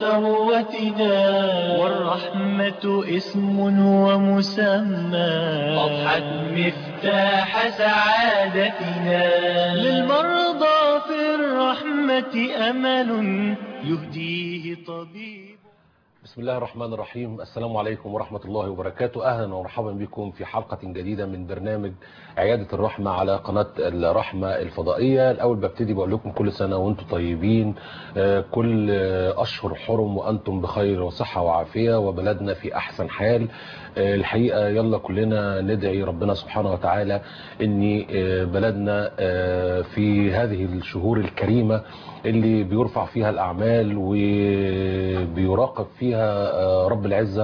ثروتنا والرحمة اسم ومسمى أضحت مفتاح سعادتنا للمرضى في الرحمة أمل يهديه طبيب. بسم الله الرحمن الرحيم. السلام عليكم ورحمة الله وبركاته. أهلا ومرحبا بكم في حلقة جديدة من برنامج عيادة الرحمة على قناة الرحمة الفضائية. الأول ببتدي بقول لكم كل سنة وأنتم طيبين، كل أشهر حرم وأنتم بخير وصحة وعافية وبلدنا في أحسن حال. الحقيقة يلا كلنا ندعي ربنا سبحانه وتعالى أن بلدنا في هذه الشهور الكريمة اللي بيرفع فيها الأعمال وبيراقب فيها رب العزة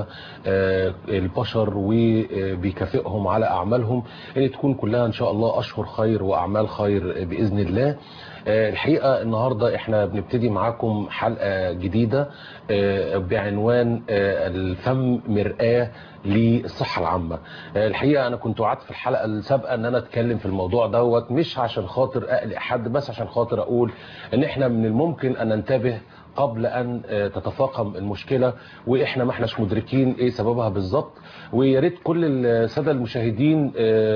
البشر وبيكافئهم على أعمالهم، اللي تكون كلها إن شاء الله أشهر خير وأعمال خير بإذن الله. الحقيقة النهاردة احنا بنبتدي معاكم حلقة جديدة بعنوان الفم مرآة للصحة العامة. الحقيقة أنا كنت وعدت في الحلقة السابقة أن أنا أتكلم في الموضوع دوت، مش عشان خاطر أقلق حد، بس عشان خاطر أقول أن احنا من الممكن أن ننتبه قبل أن تتفاقم المشكلة وإحنا ما احناش مدركين إيه سببها بالظبط. ويا ريت كل السادة المشاهدين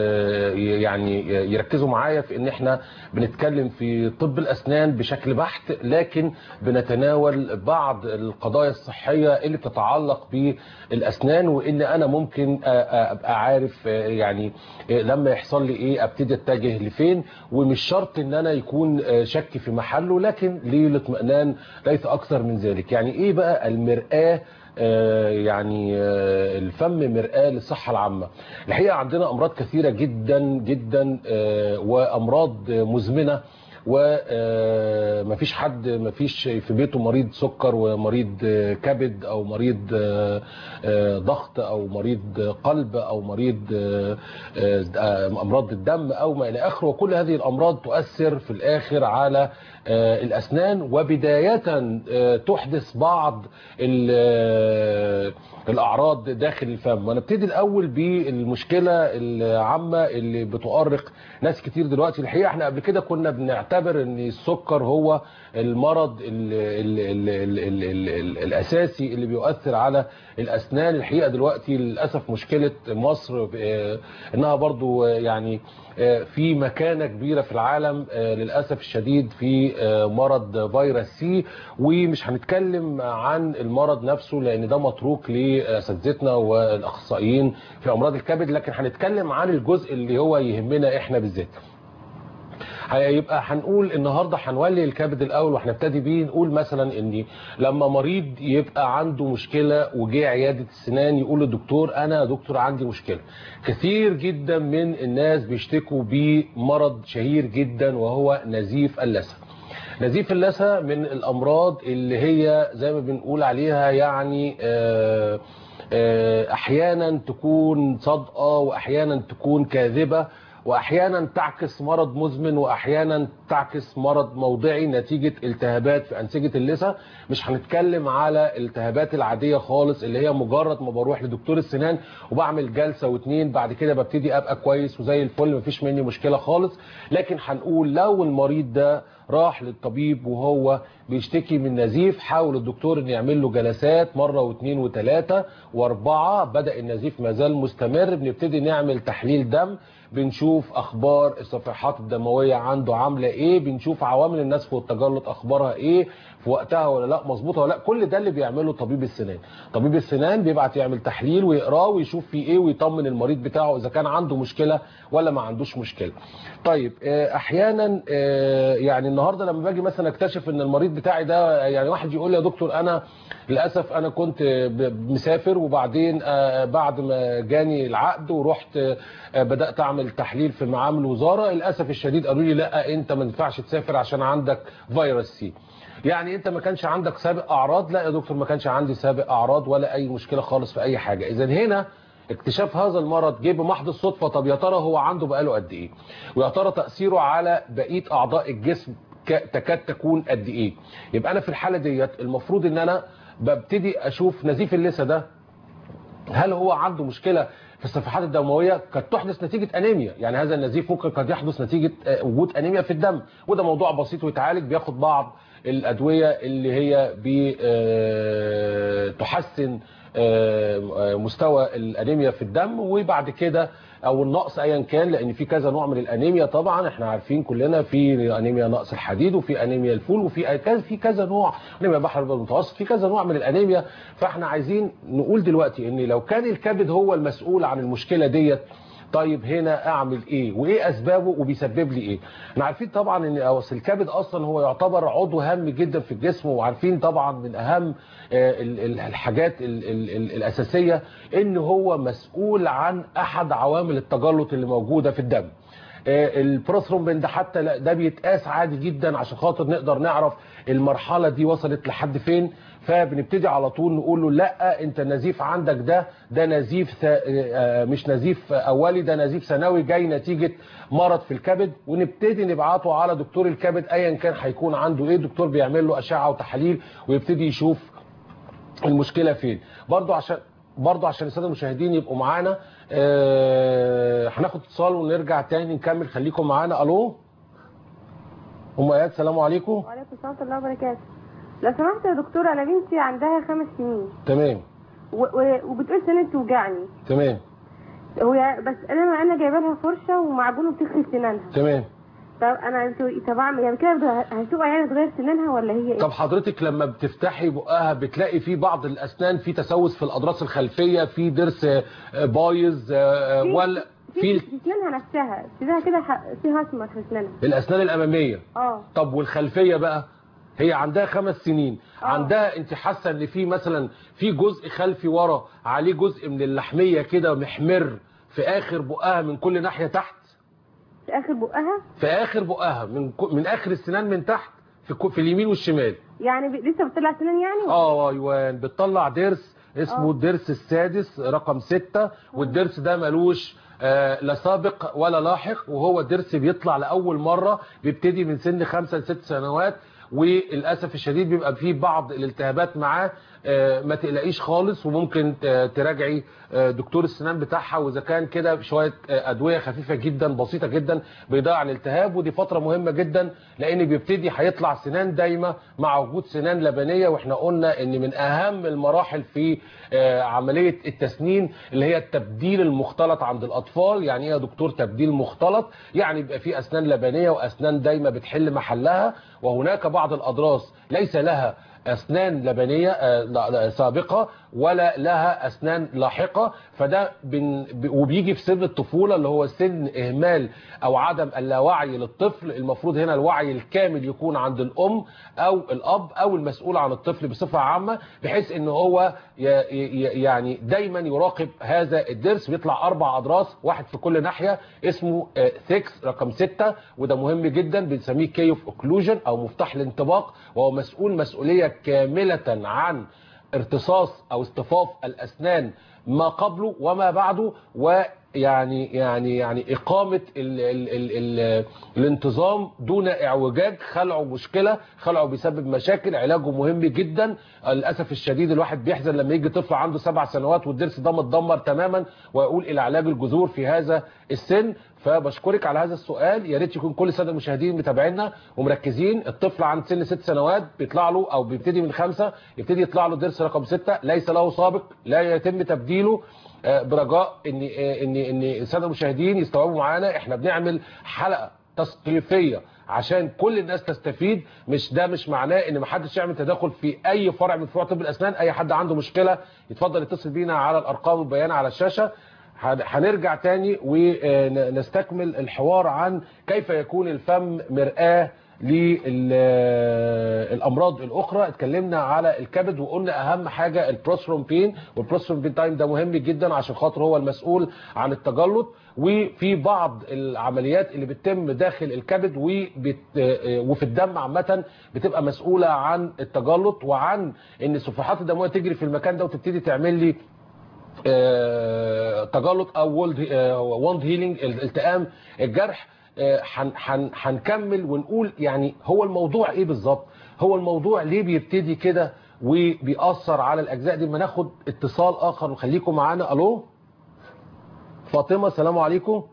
يعني يركزوا معايا في إن احنا بنتكلم في طب الأسنان بشكل بحت، لكن بنتناول بعض القضايا الصحية اللي بتتعلق بالأسنان، وإن أنا ممكن أبقى عارف يعني لما يحصل لي إيه أبتدي أتجه لفين، ومش شرط إن أنا يكون شك في محله، لكن للاطمئنان ليس أكثر من ذلك. يعني إيه بقى المرآة؟ يعني الفم مرآة للصحة العامة. الحقيقة عندنا أمراض كثيرة جدا جدا وأمراض مزمنة، ومفيش حد مفيش في بيته مريض سكر ومريض كبد او مريض ضغط او مريض قلب او مريض امراض الدم او ما الى اخره. وكل هذه الامراض تؤثر في الاخر على الاسنان، وبداية تحدث بعض الاعراض داخل الفم. ونبتدي الاول بالمشكلة العامة اللي بتؤرق ناس كتير دلوقتي. الحقيقة احنا قبل كده كنا بنعتبر ان السكر هو المرض ال الاساسي اللي بيؤثر على الاسنان. الحقيقة دلوقتي للأسف مشكلة مصر انها برضو يعني في مكانة كبيرة في العالم للأسف الشديد في مرض فيروس سي. ومش هنتكلم عن المرض نفسه لأن ده متروك لأساتذتنا والأخصائيين في أمراض الكبد، لكن هنتكلم عن الجزء اللي هو يهمنا إحنا بالذات. هيبقى هنقول النهارده هنولي الكبد الاول، وهنبتدي بيه نقول مثلا ان لما مريض يبقى عنده مشكله وجه عياده السنان يقول للدكتور انا يا دكتور عندي مشكله. كثير جدا من الناس بيشتكوا بمرض شهير جدا وهو نزيف اللثه. نزيف اللثه من الامراض اللي هي زي ما بنقول عليها يعني احيانا تكون صادقه واحيانا تكون كاذبه، واحيانا تعكس مرض مزمن واحيانا تعكس مرض موضعي نتيجة التهابات في انسجة اللثة. مش هنتكلم على الالتهابات العادية خالص اللي هي مجرد ما بروح لدكتور السنان وبعمل جلسة واتنين بعد كده ببتدي ابقى كويس وزي الفل مفيش مني مشكلة خالص. لكن هنقول لو المريض ده راح للطبيب وهو بيشتكي من نزيف، حاول الدكتور ان يعمل له جلسات مرة واثنين وثلاثة واربعة، بدأ النزيف ما زال مستمر، بنبتدي نعمل تحليل دم، بنشوف اخبار الصفيحات الدمويه عنده عامله ايه، بنشوف عوامل النسف والتجلط اخبارها ايه في وقتها ولا لا، مظبوطه ولا لا. كل ده اللي بيعمله طبيب السنان. طبيب السنان بيبعت يعمل تحليل ويقراه ويشوف فيه ايه ويطمن المريض بتاعه اذا كان عنده مشكله ولا ما عندوش مشكله. طيب احيانا يعني النهارده لما باجي مثلا اكتشف ان المريض بتاعي ده، يعني واحد يقول لي يا دكتور انا للاسف انا كنت مسافر وبعدين بعد ما جاني العقد ورحت بدات اعمل تحليل في معامل الوزاره، للاسف الشديد قالوا لي لا انت ما ينفعش تسافر عشان عندك فيروس سي. يعني انت ما كانش عندك سابق اعراض؟ لا يا دكتور ما كانش عندي سابق اعراض ولا اي مشكله خالص في اي حاجه. اذا هنا اكتشاف هذا المرض جه بمحض الصدفه. طب يا ترى هو عنده بقاله قد ايه؟ ويا ترى تاثيره على بقيه اعضاء الجسم تكاد تكون قد ايه؟ يبقى انا في الحاله ديت المفروض ان انا ببتدي اشوف نزيف اللثه ده هل هو عنده مشكله في الصفحات الدمويه قد تحدث نتيجه انيميا. يعني هذا النزيف ممكن قد يحدث نتيجه وجود انيميا في الدم، وده موضوع بسيط ويتعالج، بياخد بعض الادويه اللي هي بتحسن مستوى الانيميا في الدم، وبعد كده او النقص ايا كان، لان في كذا نوع من الانيميا طبعا احنا عارفين كلنا، في انيميا نقص الحديد وفي انيميا الفول وفي كذا نوع، انيميا بحر المتوسط، في كذا نوع من الانيميا. فاحنا عايزين نقول دلوقتي ان لو كان الكبد هو المسؤول عن المشكله ديت، طيب هنا اعمل ايه وايه اسبابه وبيسبب لي ايه؟ احنا عارفين طبعا ان اصل الكبد اصلا هو يعتبر عضو هام جدا في الجسم، وعارفين طبعا من اهم الحاجات الاساسيه ان هو مسؤول عن احد عوامل التجلط اللي موجوده في الدم. البروثرومبين ده حتى ده بيتقاس عادي جدا عشان خاطر نقدر نعرف المرحله دي وصلت لحد فين. فبنبتدي على طول نقول له لا انت النزيف عندك ده نزيف مش نزيف اولي، ده نزيف ثانوي جاي نتيجه مرض في الكبد، ونبتدي نبعته على دكتور الكبد ايا كان هيكون عنده ايه. دكتور بيعمل له اشعه وتحاليل ويبتدي يشوف المشكله فين. برضو عشان الساده المشاهدين يبقوا معانا، هناخد اتصال ونرجع تاني نكمل. خليكم معانا. الو ام اياد، السلام عليكم. وعليكم السلام ورحمه الله وبركاته. لو سمحت يا دكتور، انا بنتي عندها 5 سنين. تمام. وبتقول سنانها بتوجعني. تمام. بس انا جايبه لها فرشه ومعجون وبتغسل سنانها. تمام. طب اعمل يعني كده هتبقى يعني تغير سنانها ولا هي ايه؟ طب حضرتك لما بتفتحي بقها بتلاقي في بعض الاسنان في تسوس في الاضراس الخلفيه، في ضرس بايظ ولا في سنانها نفسها كده فيها اسمر في سنانها، الاسنان الاماميه؟ طب والخلفيه بقى؟ هي عندها 5 سنين. عندها انت حاسه ان في مثلا في جزء خلفي ورا عليه جزء من اللحميه كده محمر في اخر بقها من كل ناحيه تحت؟ في اخر بقها؟ في اخر بقها من اخر السنان من تحت في اليمين والشمال. يعني لسه بتطلع سنان يعني؟ ايوه بتطلع ضرس اسمه الضرس السادس رقم 6، والضرس ده ملوش لا سابق ولا لاحق، وهو الضرس بيطلع لاول مره بيبتدي من سن 5 ل 6 سنوات، وللاسف الشديد بيبقى فيه بعض الالتهابات معاه. ما تقلقيش خالص، وممكن تراجعي دكتور السنان بتاعها، واذا كان كده شويه ادويه خفيفه جدا بسيطه جدا بيضيع الالتهاب. ودي فتره مهمه جدا لان بيبتدي هيطلع سنان دايمه مع وجود سنان لبنيه، واحنا قلنا ان من اهم المراحل في عمليه التسنين اللي هي التبديل المختلط عند الاطفال. يعني ايه يا دكتور تبديل مختلط؟ يعني يبقى في اسنان لبنيه واسنان دايمه بتحل محلها، وهناك بعض الاضراس ليس لها أسنان لبنية سابقة ولا لها أسنان لاحقة، فده وبيجي في سن الطفولة اللي هو سن إهمال أو عدم اللاوعي للطفل. المفروض هنا الوعي الكامل يكون عند الأم أو الأب أو المسؤول عن الطفل بصفة عامة، بحيث إن هو يعني دايما يراقب هذا الضرس. بيطلع 4 أضراس، واحد في كل ناحية، اسمه 6 رقم 6، وده مهم جدا بنسميه كي اوف اوكلوجن أو مفتاح الانطباق، وهو مسؤول مسؤولية كاملة عن ارتصاص او اصطفاف الاسنان ما قبله وما بعده، ويعني اقامه الانتظام دون اعوجاج. خلعه مشكله، خلعه بيسبب مشاكل، علاجه مهم جدا. للاسف الشديد الواحد بيحزن لما يجي طفل عنده 7 سنوات والضرس ده متدمر تماما، ويقول الى علاج الجذور في هذا السن. فبشكرك على هذا السؤال. يا ريت يكون كل الساده المشاهدين متابعينا ومركزين. الطفل عند سن 6 سنوات بيطلع له او بيبتدي من 5 يبتدي يطلع له ضرس رقم 6، ليس له سابق، لا يتم تبديله. برجاء ان الساده المشاهدين يستوعبوا معانا، احنا بنعمل حلقه تثقيفيه عشان كل الناس تستفيد. مش معناه ان ما حدش يعمل تدخل في اي فرع من فروع طب الاسنان. اي حد عنده مشكله يتفضل يتصل بينا على الارقام البيانه على الشاشه. هنرجع تاني ونستكمل الحوار عن كيف يكون الفم مرآة للامراض الاخرى. اتكلمنا على الكبد وقلنا اهم حاجه البروثرومبين، والبروثرومبين تايم ده مهم جدا عشان خاطر هو المسؤول عن التجلط. وفي بعض العمليات اللي بتتم داخل الكبد وفي الدم عامه بتبقى مسؤوله عن التجلط وعن ان الصفيحات الدمويه تجري في المكان ده وتبتدي تعمل لي تجلط او ووند هيلينج، التئام الجرح. هنكمل ونقول يعني هو الموضوع ايه بالظبط، هو الموضوع ليه بيبتدي كده وبيأثر على الاجزاء دي. ما ناخد اتصال اخر وخليكم معانا. الو فاطمه، السلام عليكم.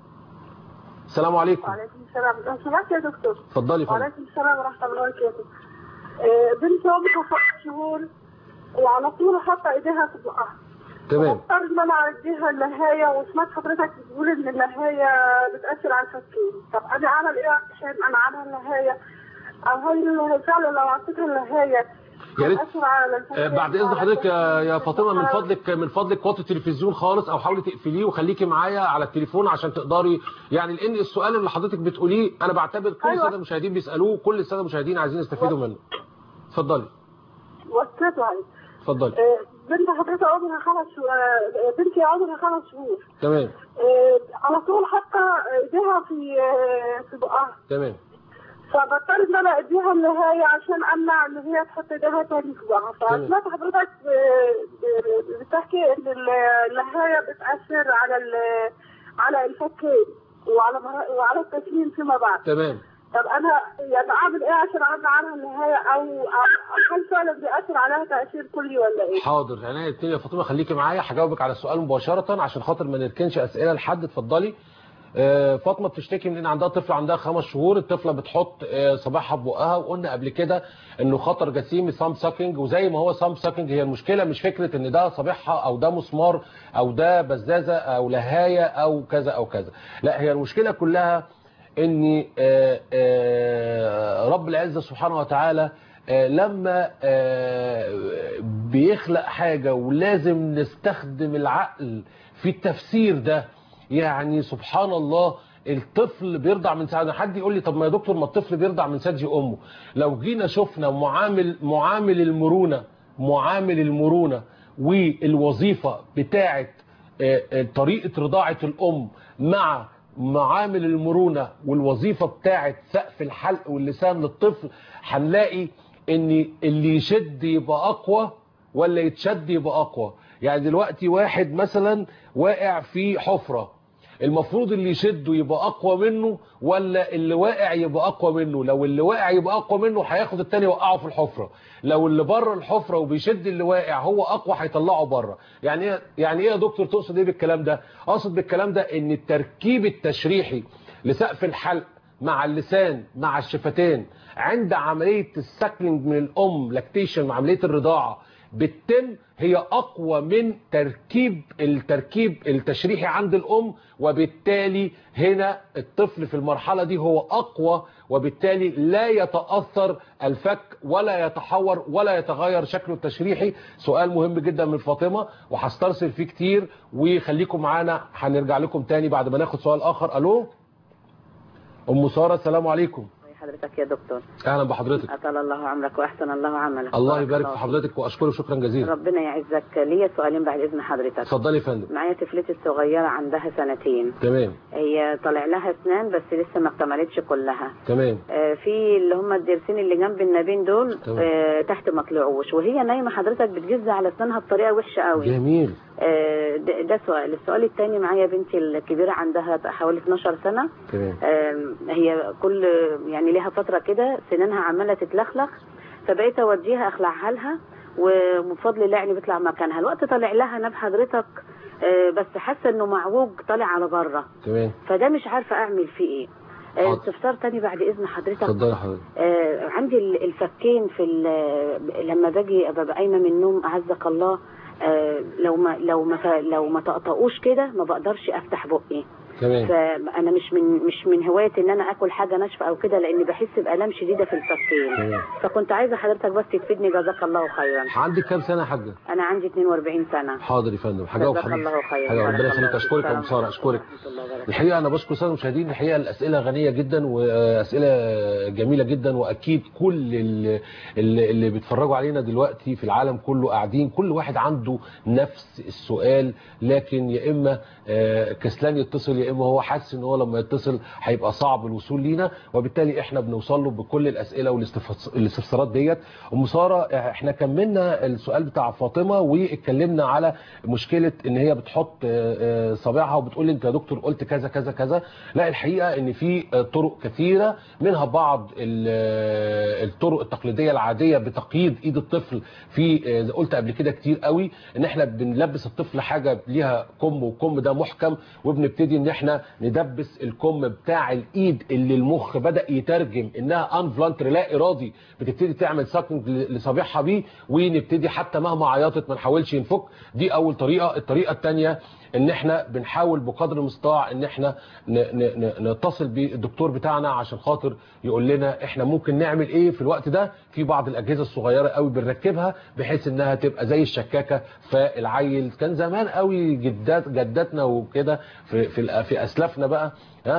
السلام عليكم. وعليكم السلام. لو سمحت يا دكتور. اتفضلي. وعليكم السلام ورحمه الله وبركاته. بنتي عمرها 5 شهور وعلى طول حاطه ايديها في بقها. تمام. بضطر ان انا اديها اللهايه، وسمعت حضرتك بتقول ان اللهايه بتاثر على الفكين. طب انا اعمل ايه عشان انا عنها اللهايه؟ او هل فعلا لو اعطيتها اللهايه يا ريت بتاثر على الفكين؟ بعد اذن حضرتك يا فاطمه، من فضلك وطي التلفزيون خالص او حاولي تقفليه وخليكي معايا على التليفون عشان تقدري، يعني لان السؤال اللي حضرتك بتقوليه انا بعتبر كل الساده المشاهدين بيسالوه، كل الساده المشاهدين عايزين يستفيدوا منه. اتفضلي. وصلت عليك. اتفضلي. بنت حضرتك عمرها 5 شهور، بنتي عمرها 5 شهور. تمام. على طول حاطه ايديها في بقها. تمام. فبضطر ان انا اديها النهايه عشان امنع ان هي تحط ايديها تاني في بقها. فسمعت حضرتك بتحكي ان النهايه بتاثر على الفكين وعلى التسليم فيما بعد. تمام. طب انا يعني اعمل ايه عشان امنع عنها النهايه، او هل فعلا بيأثر عليها تأثير كلي ولا ايه؟ حاضر، عينيا الاتنين يا فاطمه، خليكي معايا هجاوبك على السؤال مباشره عشان خاطر ما نركنش اسئله لحد. اتفضلي. فاطمه بتشتكي من ان عندها طفل عندها 5 شهور، الطفله بتحط صباعها في بقها، وقلنا قبل كده انه خطر جسيم سام ساكينج، وزي ما هو سام ساكينج هي المشكله مش فكره ان ده صباعها او ده مسمار او ده بزازه او لهايه او كذا او كذا، لا هي المشكله كلها ان رب العزه سبحانه وتعالى لما بيخلق حاجه ولازم نستخدم العقل في التفسير ده. يعني سبحان الله، الطفل بيرضع من ثدي، حد يقول لي طب ما يا دكتور ما الطفل بيرضع من ثدي امه. لو جينا شفنا معامل المرونه والوظيفه بتاعه طريقه رضاعه الام مع معامل المرونه والوظيفه بتاعه سقف الحلق واللسان للطفل، هنلاقي ان اللي يشد يبقى اقوى ولا يتشد يبقى اقوى. يعني دلوقتي واحد مثلا واقع في حفرة، المفروض اللي يشده يبقى اقوى منه ولا اللي واقع يبقى اقوى منه؟ لو اللي واقع يبقى اقوى منه هياخد التاني يوقعه في الحفرة، لو اللي بره الحفرة وبيشد اللي واقع هو اقوى هيطلعه بره. يعني ايه يا دكتور تقصد ايه بالكلام ده؟ اقصد بالكلام ده ان التركيب التشريحي لسقف الحلق مع اللسان مع الشفتين عند عملية السكلينج من الام لاكتيشن، مع عملية الرضاعة بتتم، هي اقوى من التركيب التشريحي عند الام، وبالتالي هنا الطفل في المرحلة دي هو اقوى، وبالتالي لا يتأثر الفك ولا يتحور ولا يتغير شكله التشريحي. سؤال مهم جدا من فاطمة وهسترسل فيه كتير، وخليكم معانا هنرجع لكم تاني بعد ما ناخد سؤال اخر. الو ام سارة، السلام عليكم. حضرتك يا دكتور. اهلا بحضرتك. اطال الله عمرك واحسن الله عملك. الله يبارك في حضرتك واشكرك شكرا جزيلا. ربنا يعزك. ليا سؤالين بعد اذن حضرتك. اتفضلي يا فندم. معايا طفلتي الصغيره عندها 2 سنين. تمام. هي طالع لها اسنان بس لسه ما اكتملتش كلها. تمام. في اللي هم الضرسين اللي جنب النابين دول تحت ما طلعوش، وهي نايمه حضرتك بتجز على اسنانها بطريقه وحشه قوي. جميل. ده سؤال. السؤال الثاني، معايا بنتي الكبيره عندها حوالي 12 سنه. تمام. هي كل يعني ليها فتره كده سنانها عماله تتلخلخ، فبقيت اوديها اخلعها لها، وبفضل الله يعني بيطلع مكانها. الوقت طالع لها ناب حضرتك، بس حاسه انه معوج طالع على بره. تمام. فده مش عارفه اعمل فيه ايه. استفسار تاني بعد اذن حضرتك. اتفضلي حضرتك. عندي الفكين في لما باجي ابقى قايمه من النوم اعزك الله، لو ما طقطقوش كده ما بقدرش افتح بقي. تمام. فانا مش من هوايه ان انا اكل حاجه ناشفه او كده، لاني بحس بالام شديده في الفكين. تمام. فكنت عايزه حضرتك بس تفيدني جزاك الله خيرا. عندك كام سنه يا حاجه؟ انا عندي 42 سنه. حاضر يا فندم، هجاوب حضرتك. جزاك الله خيرا. ربنا يخليك. اشكرك يا ام ساره، اشكرك. الحقيقه انا بشكر الساده المشاهدين، الحقيقه الاسئله غنيه جدا واسئله جميله جدا، واكيد كل اللي بيتفرجوا علينا دلوقتي في العالم كله قاعدين كل واحد عنده نفس السؤال، لكن يا اما كسلان يتصل يا اما هو حاسس ان هو لما يتصل هيبقى صعب الوصول لينا، وبالتالي احنا بنوصل له بكل الاسئله والاستفسارات ديت. ام ساره، احنا كملنا السؤال بتاع فاطمه واتكلمنا على مشكله ان هي بتحط صابعها وبتقول لي انت يا دكتور قلت كذا كذا كذا. لا، الحقيقه ان في طرق كثيره، منها بعض الطرق التقليديه العاديه بتقييد ايد الطفل. في زي قلت قبل كده كتير قوي ان احنا بنلبس الطفل حاجه ليها كم، والكم ده محكم، وبنبتدي ان احنا ندبس الكم بتاع الايد اللي المخ بدأ يترجم انها انفلانتري لا ارادي، بتبتدي تعمل ساكنج لصابعها بيه، ونبتدي حتى مهما عيطت ما نحاولش نفك. دي اول طريقه. الطريقه الثانيه ان احنا بنحاول بقدر المستطاع ان احنا نتصل بالدكتور بتاعنا عشان خاطر يقول لنا احنا ممكن نعمل ايه في الوقت ده. في بعض الاجهزه الصغيره قوي بنركبها بحيث انها تبقى زي الشكاكه، فالعيل كان زمان قوي جداتنا وكده في اسلافنا بقى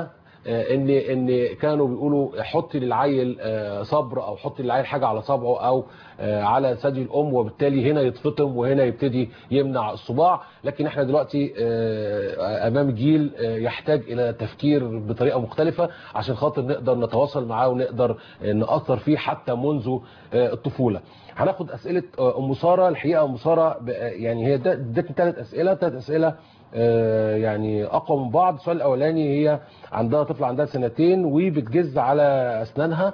ان كانوا بيقولوا حطي للعيل صبر او حطي للعيل حاجه على صبعه او على ثدي الام، وبالتالي هنا يتفطم وهنا يبتدي يمنع الصباع. لكن احنا دلوقتي امام جيل يحتاج الى تفكير بطريقه مختلفه عشان خاطر نقدر نتواصل معاه ونقدر نأثر فيه حتى منذ الطفوله. هناخد اسئله ام ساره. الحقيقه ام ساره يعني هي ادتني 3 اسئله يعني اقوى من بعض. السؤال الاولاني هي عندها طفل عندها 2 سنين وبتجز على اسنانها.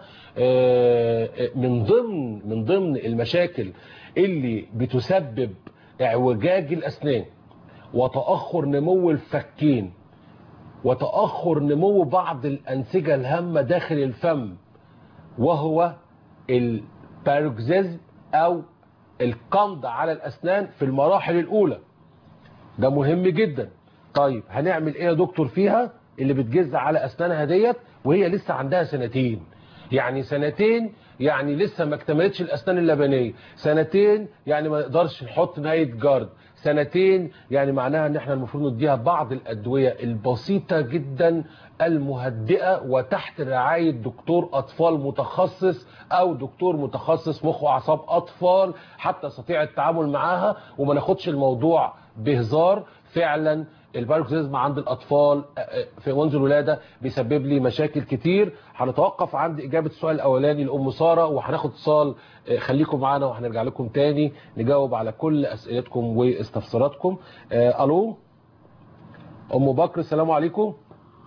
من ضمن المشاكل اللي بتسبب اعوجاج الاسنان وتاخر نمو الفكين وتاخر نمو بعض الانسجه الهامه داخل الفم وهو الباروكسيزم او القمض على الاسنان في المراحل الاولى. ده مهم جدا. طيب هنعمل ايه يا دكتور فيها اللي بتجز على اسنانها ديت وهي لسه عندها 2 سنين؟ يعني 2 سنين يعني لسه ما اكتملتش الاسنان اللبنيه، 2 سنين يعني ما نقدرش نحط نايت جارد، 2 سنين يعني معناها ان احنا المفروض نديها بعض الادويه البسيطه جدا المهدئه وتحت رعايه دكتور اطفال متخصص او دكتور متخصص مخ واعصاب اطفال حتى يستطيع التعامل معاها وما ناخدش الموضوع بهزار. فعلا الباروكسيزم عند الاطفال في منذ الولاده بيسبب لي مشاكل كتير. هنتوقف عند اجابه السؤال الاولاني لام ساره وهناخد اتصال. خليكم معانا وهنرجع لكم تاني نجاوب على كل اسئلتكم واستفساراتكم. الو ام بكر السلام عليكم.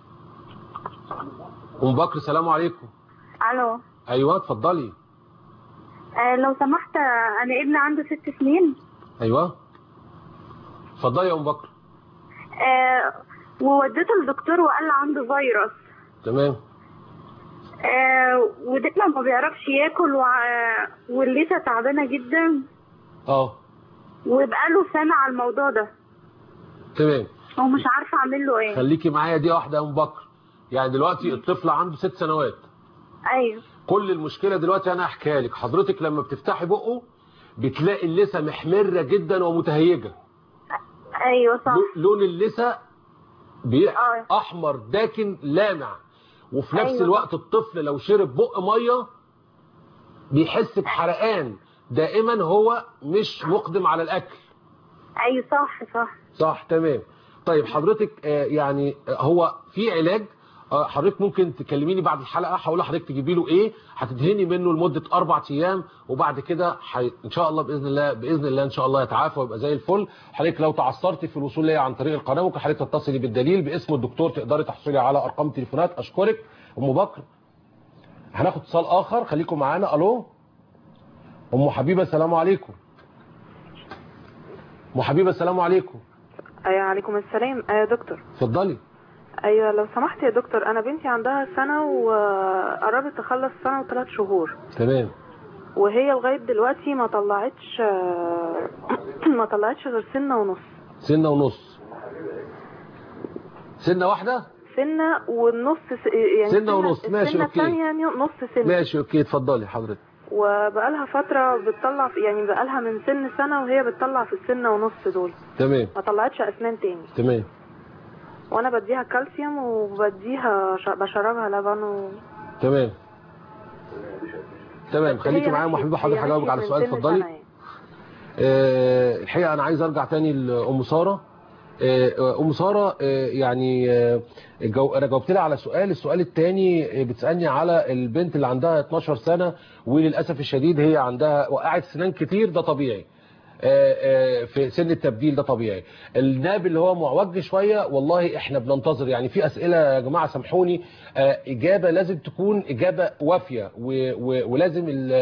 ام بكر السلام عليكم. الو. ايوه اتفضلي. لو سمحت انا ابني عنده 6 سنين. ايوه اتفضلي يا ام بكر. ووديته للدكتور وقال عنده فيروس. تمام. ودقنا ما بيعرفش ياكل والليسه تعبانه جدا. وبقاله سنه على الموضوع ده. تمام. ومش عارفه اعمل له ايه. خليكي معايا دي واحده يا ام بكر. يعني دلوقتي الطفل عنده 6 سنوات. ايوه. كل المشكله دلوقتي انا هحكيها لك. حضرتك لما بتفتحي بقه بتلاقي اللثه محمره جدا ومتهيجه. ايوه صح. لون اللثه احمر داكن لامع، وفي نفس الوقت الطفل لو شرب بق ميه بيحس بحرقان دائما، هو مش مقدم على الاكل. ايوه صح تمام. طيب حضرتك يعني هو في علاج. حضرتك ممكن تكلميني بعد الحلقه هقول لحضرتك تجيبي له ايه، هتدهني منه لمده 4 ايام وبعد كده ان شاء الله باذن الله ان شاء الله يتعافى ويبقى زي الفل. حضرتك لو تعثرتي في الوصول ليا عن طريق القناه ممكن حضرتك تتصلي بالدليل باسم الدكتور، تقدري تحصلي على ارقام تليفونات. اشكرك ام بكر. هناخد اتصال اخر، خليكم معانا. الو ام حبيبه السلام عليكم. ام حبيبه السلام عليكم. ايوه عليكم السلام. يا دكتور اتفضلي. ايوه لو سمحت يا دكتور، انا بنتي عندها سنه وقربت تخلص سنه و3 شهور. تمام. وهي لغايه دلوقتي ما طلعتش غير سنه ونص. سنه واحده؟ سنه ونص يعني سنه ونص. ماشي اوكي. الثانيه نص سنه. ماشي اوكي اتفضلي حضرتك. وبقالها فتره بتطلع يعني بقالها من سنه وهي بتطلع في السنه ونص دول. تمام. ما طلعتش اسنان تاني. تمام. وانا بديها كالسيوم وبديها بشربها لبن تمام. خليكي معايا يا حبيبه، حضرتك هجاوبك على السؤال. اتفضلي. الحقيقه انا عايز ارجع تاني لام ساره. ام ساره يعني انا جاوبت لها على السؤال الثاني بتسالني على البنت اللي عندها 12 سنه وللاسف الشديد هي عندها وقعت سنان كتير. ده طبيعي. في سن التبديل ده طبيعي. الناب اللي هو معوج شويه والله احنا بننتظر، يعني في اسئله يا جماعه سامحوني اجابه لازم تكون اجابه وافيه، ولازم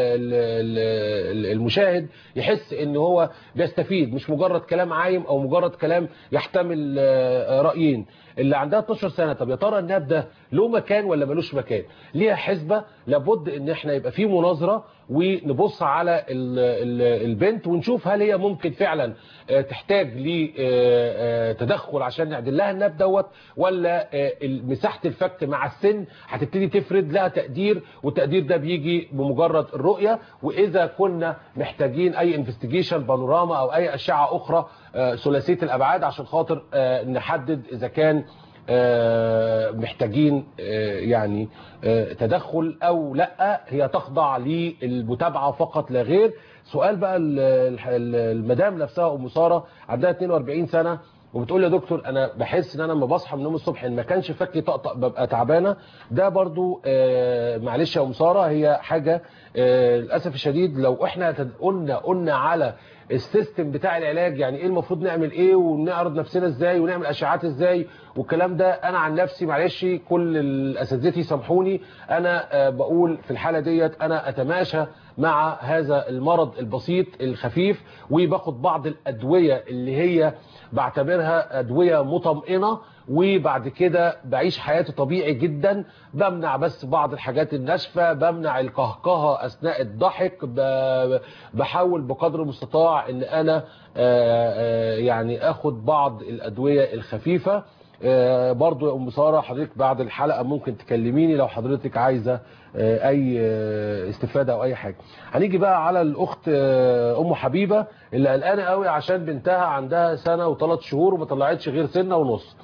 المشاهد يحس ان هو بيستفيد، مش مجرد كلام عايم او مجرد كلام يحتمل رايين. اللي عندها 12 سنه، طب يا ترى الناب ده له مكان ولا ملوش مكان؟ ليها حسبه، لابد ان احنا يبقى في مناظره ونبص على البنت ونشوف هل هي ممكن فعلا تحتاج لتدخل عشان نعدل لها الناب دوت، ولا مساحه الفك مع السن هتبتدي تفرد لها تقدير، والتقدير ده بيجي بمجرد الرؤيه. واذا كنا محتاجين اي انفستيجيشن بانوراما او اي اشعه اخرى ثلاثيه الابعاد عشان خاطر نحدد اذا كان محتاجين يعني تدخل او لا، هي تخضع للمتابعه فقط لا غير. سؤال بقى المدام نفسها ام ساره عندها 42 سنه وبتقول يا دكتور انا بحس ان انا لما بصحى من النوم الصبح ان ما كانش فكي طقطق ببقى تعبانه. ده برضو معلش يا ام ساره هي حاجه للاسف الشديد لو احنا قلنا على السيستم بتاع العلاج، يعني ايه المفروض نعمل ايه ونعرض نفسنا ازاي ونعمل اشعاعات ازاي والكلام ده، انا عن نفسي معلش كل الاساتذتي سامحوني انا بقول في الحاله ديت انا اتماشى مع هذا المرض البسيط الخفيف، وباخد بعض الادويه اللي هي بعتبرها ادويه مطمئنه، وبعد كده بعيش حياتي طبيعي جدا. بمنع بس بعض الحاجات الناشفه، بمنع القهقهه اثناء الضحك، بحاول بقدر المستطاع ان انا يعني اخد بعض الادويه الخفيفه. برضو يا ام ساره حضرتك بعد الحلقه ممكن تكلميني لو حضرتك عايزه اي استفاده او اي حاجه. هنيجي بقى على الاخت ام حبيبه اللي قلقانه قوي عشان بنتها عندها سنه و3 شهور وما طلعتش غير سنه ونص.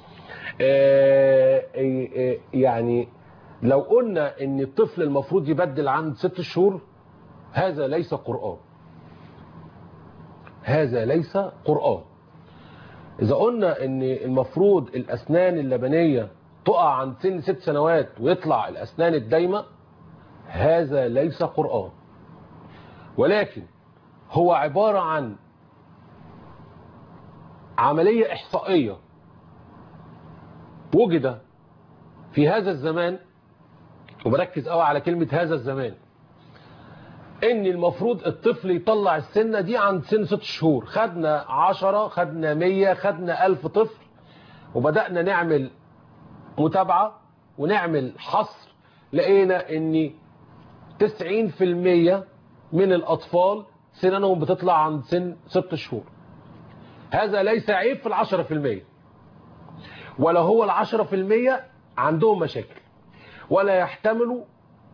يعني لو قلنا ان الطفل المفروض يبدل عند 6 شهور، هذا ليس قرآن، هذا ليس قرآن. إذا قلنا ان المفروض الأسنان اللبنية تقع عند سن 6 سنوات ويطلع الأسنان الدايمة، هذا ليس قرآن، ولكن هو عبارة عن عملية إحصائية وجد في هذا الزمان، وبركز قوي على كلمة هذا الزمان، ان المفروض الطفل يطلع السنة دي عند سن 6 شهور. خدنا 10، خدنا 100، خدنا 1000 طفل، وبدأنا نعمل متابعة ونعمل حصر، لقينا ان 90% من الأطفال سنانهم بتطلع عند سن 6 شهور. هذا ليس عيب في 10%، ولا هو 10% عندهم مشاكل ولا يحملوا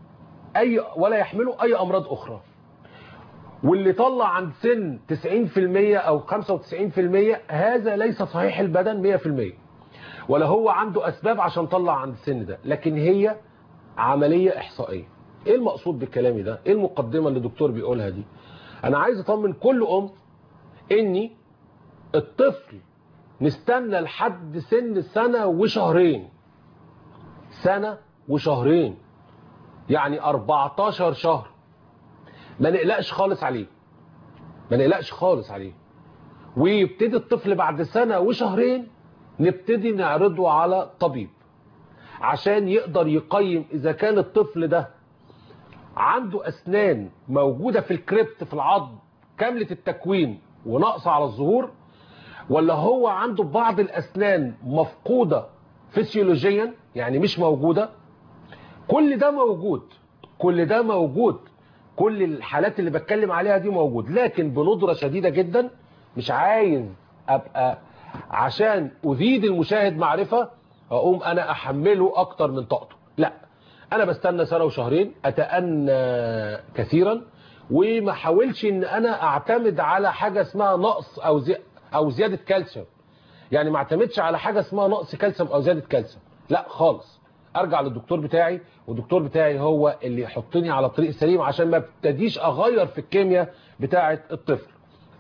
أي أمراض أخرى. واللي طلع عند سن 90% أو 95% هذا ليس صحيح البدن 100%، ولا هو عنده أسباب عشان طلع عند السن ده، لكن هي عملية إحصائية. إيه المقصود بالكلام ده؟ إيه المقدمة اللي الدكتور بيقولها دي؟ أنا عايز أطمن كل أم إني الطفل نستنى لحد سن 1 وشهرين، 1 وشهرين، يعني 14 شهر، ما نقلقش خالص عليه، ما نقلقش خالص عليه. ويبتدي الطفل بعد 1 وشهرين نبتدي نعرضه على طبيب عشان يقدر يقيم إذا كان الطفل ده عنده أسنان موجودة في الكريبت في العظم كاملة التكوين وناقصة على الظهور، ولا هو عنده بعض الأسنان مفقودة فسيولوجيا يعني مش موجودة. كل ده موجود، كل ده موجود، كل الحالات اللي بتكلم عليها دي موجود، لكن بندرة شديدة جدا. مش عايز أبقى عشان أزيد المشاهد معرفة أقوم أنا أحمله أكتر من طاقته، لا، أنا بستنى 1 وشهرين، أتأنى كثيرا، وما حاولش إن أنا أعتمد على حاجة اسمها نقص أو زيادة كالسيوم. يعني ما اعتمدش على حاجة اسمها نقص كالسيوم أو زيادة كالسيوم، لا خالص. ارجع للدكتور بتاعي، والدكتور بتاعي هو اللي يحطني على الطريق السليم عشان ما ابتديش اغير في الكيمياء بتاعه الطفل.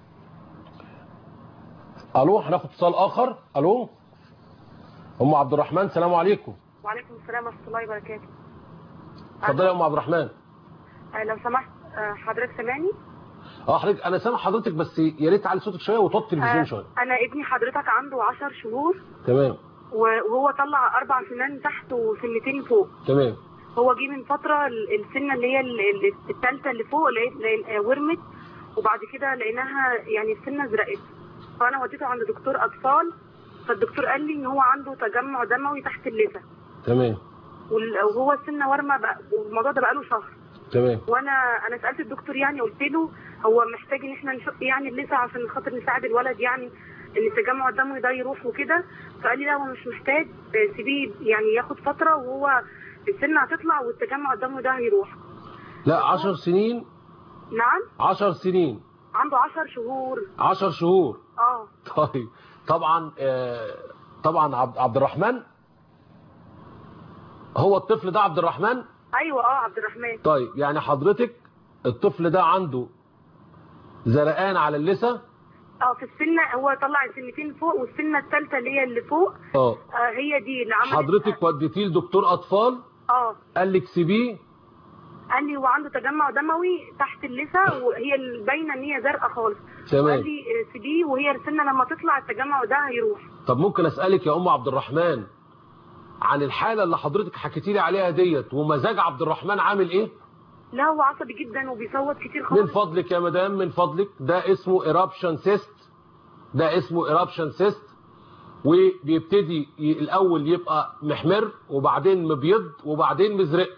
الو، هناخد اتصال اخر. الو ام عبد الرحمن، السلام عليكم. وعليكم السلام ورحمه الله وبركاته. اتفضلي يا ام عبد الرحمن. لو سمحت حضرتك سامعني؟ حضرتك انا سامع حضرتك، بس يا ريت تعلي صوتك شويه وتوطي التلفزيون شويه. انا ابني حضرتك عنده 10 شهور. تمام. وهو طلع 4 سنان تحت وسنتين فوق. تمام. هو جه من فتره السنه اللي هي الثالثه اللي فوق ورمت، وبعد كده لقيناها يعني السنه زرقت، فانا وديته عند دكتور اطفال، فالدكتور قال لي ان هو عنده تجمع دموي تحت اللثه. تمام. وهو السنه ورمه بقى، والموضوع ده بقاله شهر. تمام. وانا سالت الدكتور، يعني قلت له هو محتاج ان احنا نشق يعني اللثه عشان خاطر نساعد الولد، يعني ان التجمع الدموي ده يروح وكده. فقال لي لا، هو مش محتاج، سيبيه يعني ياخد فتره وهو السنه هتطلع والتجمع الدموي ده هيروح. لا 10 سنين. نعم 10 سنين. عنده 10 شهور. 10 شهور. طيب طبعا طبعا عبد الرحمن، هو الطفل ده عبد الرحمن؟ ايوه عبد الرحمن. طيب يعني حضرتك الطفل ده عنده زرقان على اللثه؟ في السنه، هو طلع السنتين فوق، والسنه الثالثه اللي هي اللي فوق هي دي اللي عملت. حضرتك وديتيه لدكتور اطفال؟ قال لك سيبيه؟ قال لي هو عنده تجمع دموي تحت اللثه، وهي باينه ان هي زرقاء خالص. تمام. قال لي سيبيه، وهي السنه لما تطلع التجمع ده هيروح. طب ممكن اسالك يا ام عبد الرحمن عن الحاله اللي حضرتك حكيتي لي عليها ديت، ومزاج عبد الرحمن عامل ايه؟ لا هو عصبي جدا وبيصوت كتير خالص. من فضلك يا مدام، من فضلك، ده اسمه ايرابشن سيست. ده اسمه ايرابشن سيست، وبيبتدي الاول يبقى محمر، وبعدين مبيض، وبعدين مزرق.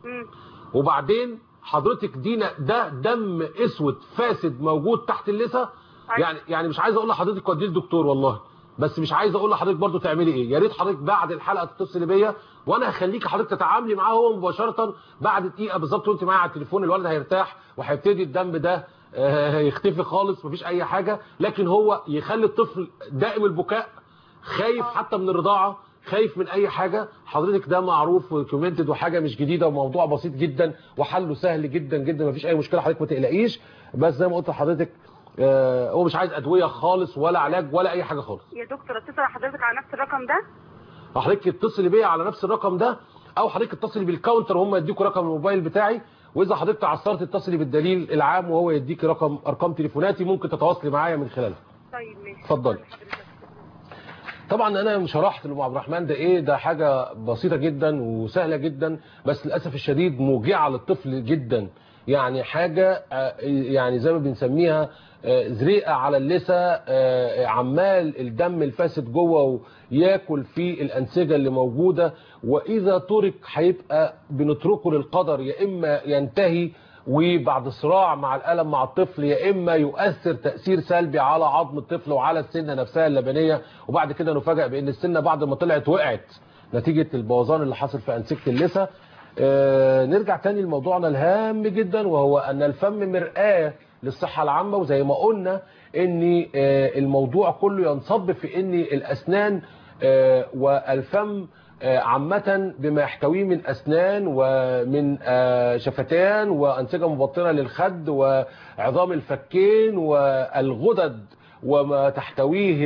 وبعدين حضرتك دينا ده دم اسود فاسد موجود تحت اللثه. يعني مش عايز اقول لحضرتك وديه الدكتور والله، بس مش عايز اقول لحضرتك برضو تعملي ايه. يا ريت حضرتك بعد الحلقه تتصلي بيا، وانا هخليكي حضرتك تتعاملي معاه هو مباشره بعد دقيقه بالظبط وانت معايا على التليفون. الولد هيرتاح وهيبتدي الدم ده يختفي خالص، مفيش اي حاجه. لكن هو يخلي الطفل دائم البكاء، خايف حتى من الرضاعه، خايف من اي حاجه. حضرتك ده معروف وكومنتد وحاجه مش جديده، وموضوع بسيط جدا وحله سهل جدا جدا، مفيش اي مشكله. حضرتك ما تقلقيش، بس زي ما قلت لحضرتك هو مش عايز ادويه خالص ولا علاج ولا اي حاجه خالص. يا دكتور اتصل حضرتك على نفس الرقم ده؟ حضرتك اتصلي بيا على نفس الرقم ده، او حضرتك اتصلي بالكاونتر وهم يديكوا رقم الموبايل بتاعي، واذا حضرتك تعثرت اتصلي بالدليل العام وهو يديكي ارقام تليفوناتي ممكن تتواصلي معايا من خلالها. طيب ماشي. اتفضلي. طبعا انا شرحت لام عبد الرحمن ده ايه، ده حاجه بسيطه جدا وسهله جدا، بس للاسف الشديد موجعه للطفل جدا. يعني حاجه يعني زي ما بنسميها زريقه على اللثه، عمال الدم الفاسد جوه وياكل في الانسجه اللي موجوده، واذا ترك هيبقى بنتركه للقدر، يا اما ينتهي وبعد صراع مع الألم مع الطفل، يا إما يؤثر تأثير سلبي على عظم الطفل وعلى السنة نفسها اللبنية، وبعد كده نفاجئ بأن السنة بعد ما طلعت وقعت نتيجة البوظان اللي حصل في أنسجة اللثة. نرجع تاني لموضوعنا الهام جدا، وهو أن الفم مرآة للصحة العامة. وزي ما قلنا أن الموضوع كله ينصب في أن الأسنان والفم عامة بما يحتويه من أسنان ومن شفتان وأنسجة مبطنة للخد وعظام الفكين والغدد وما تحتويه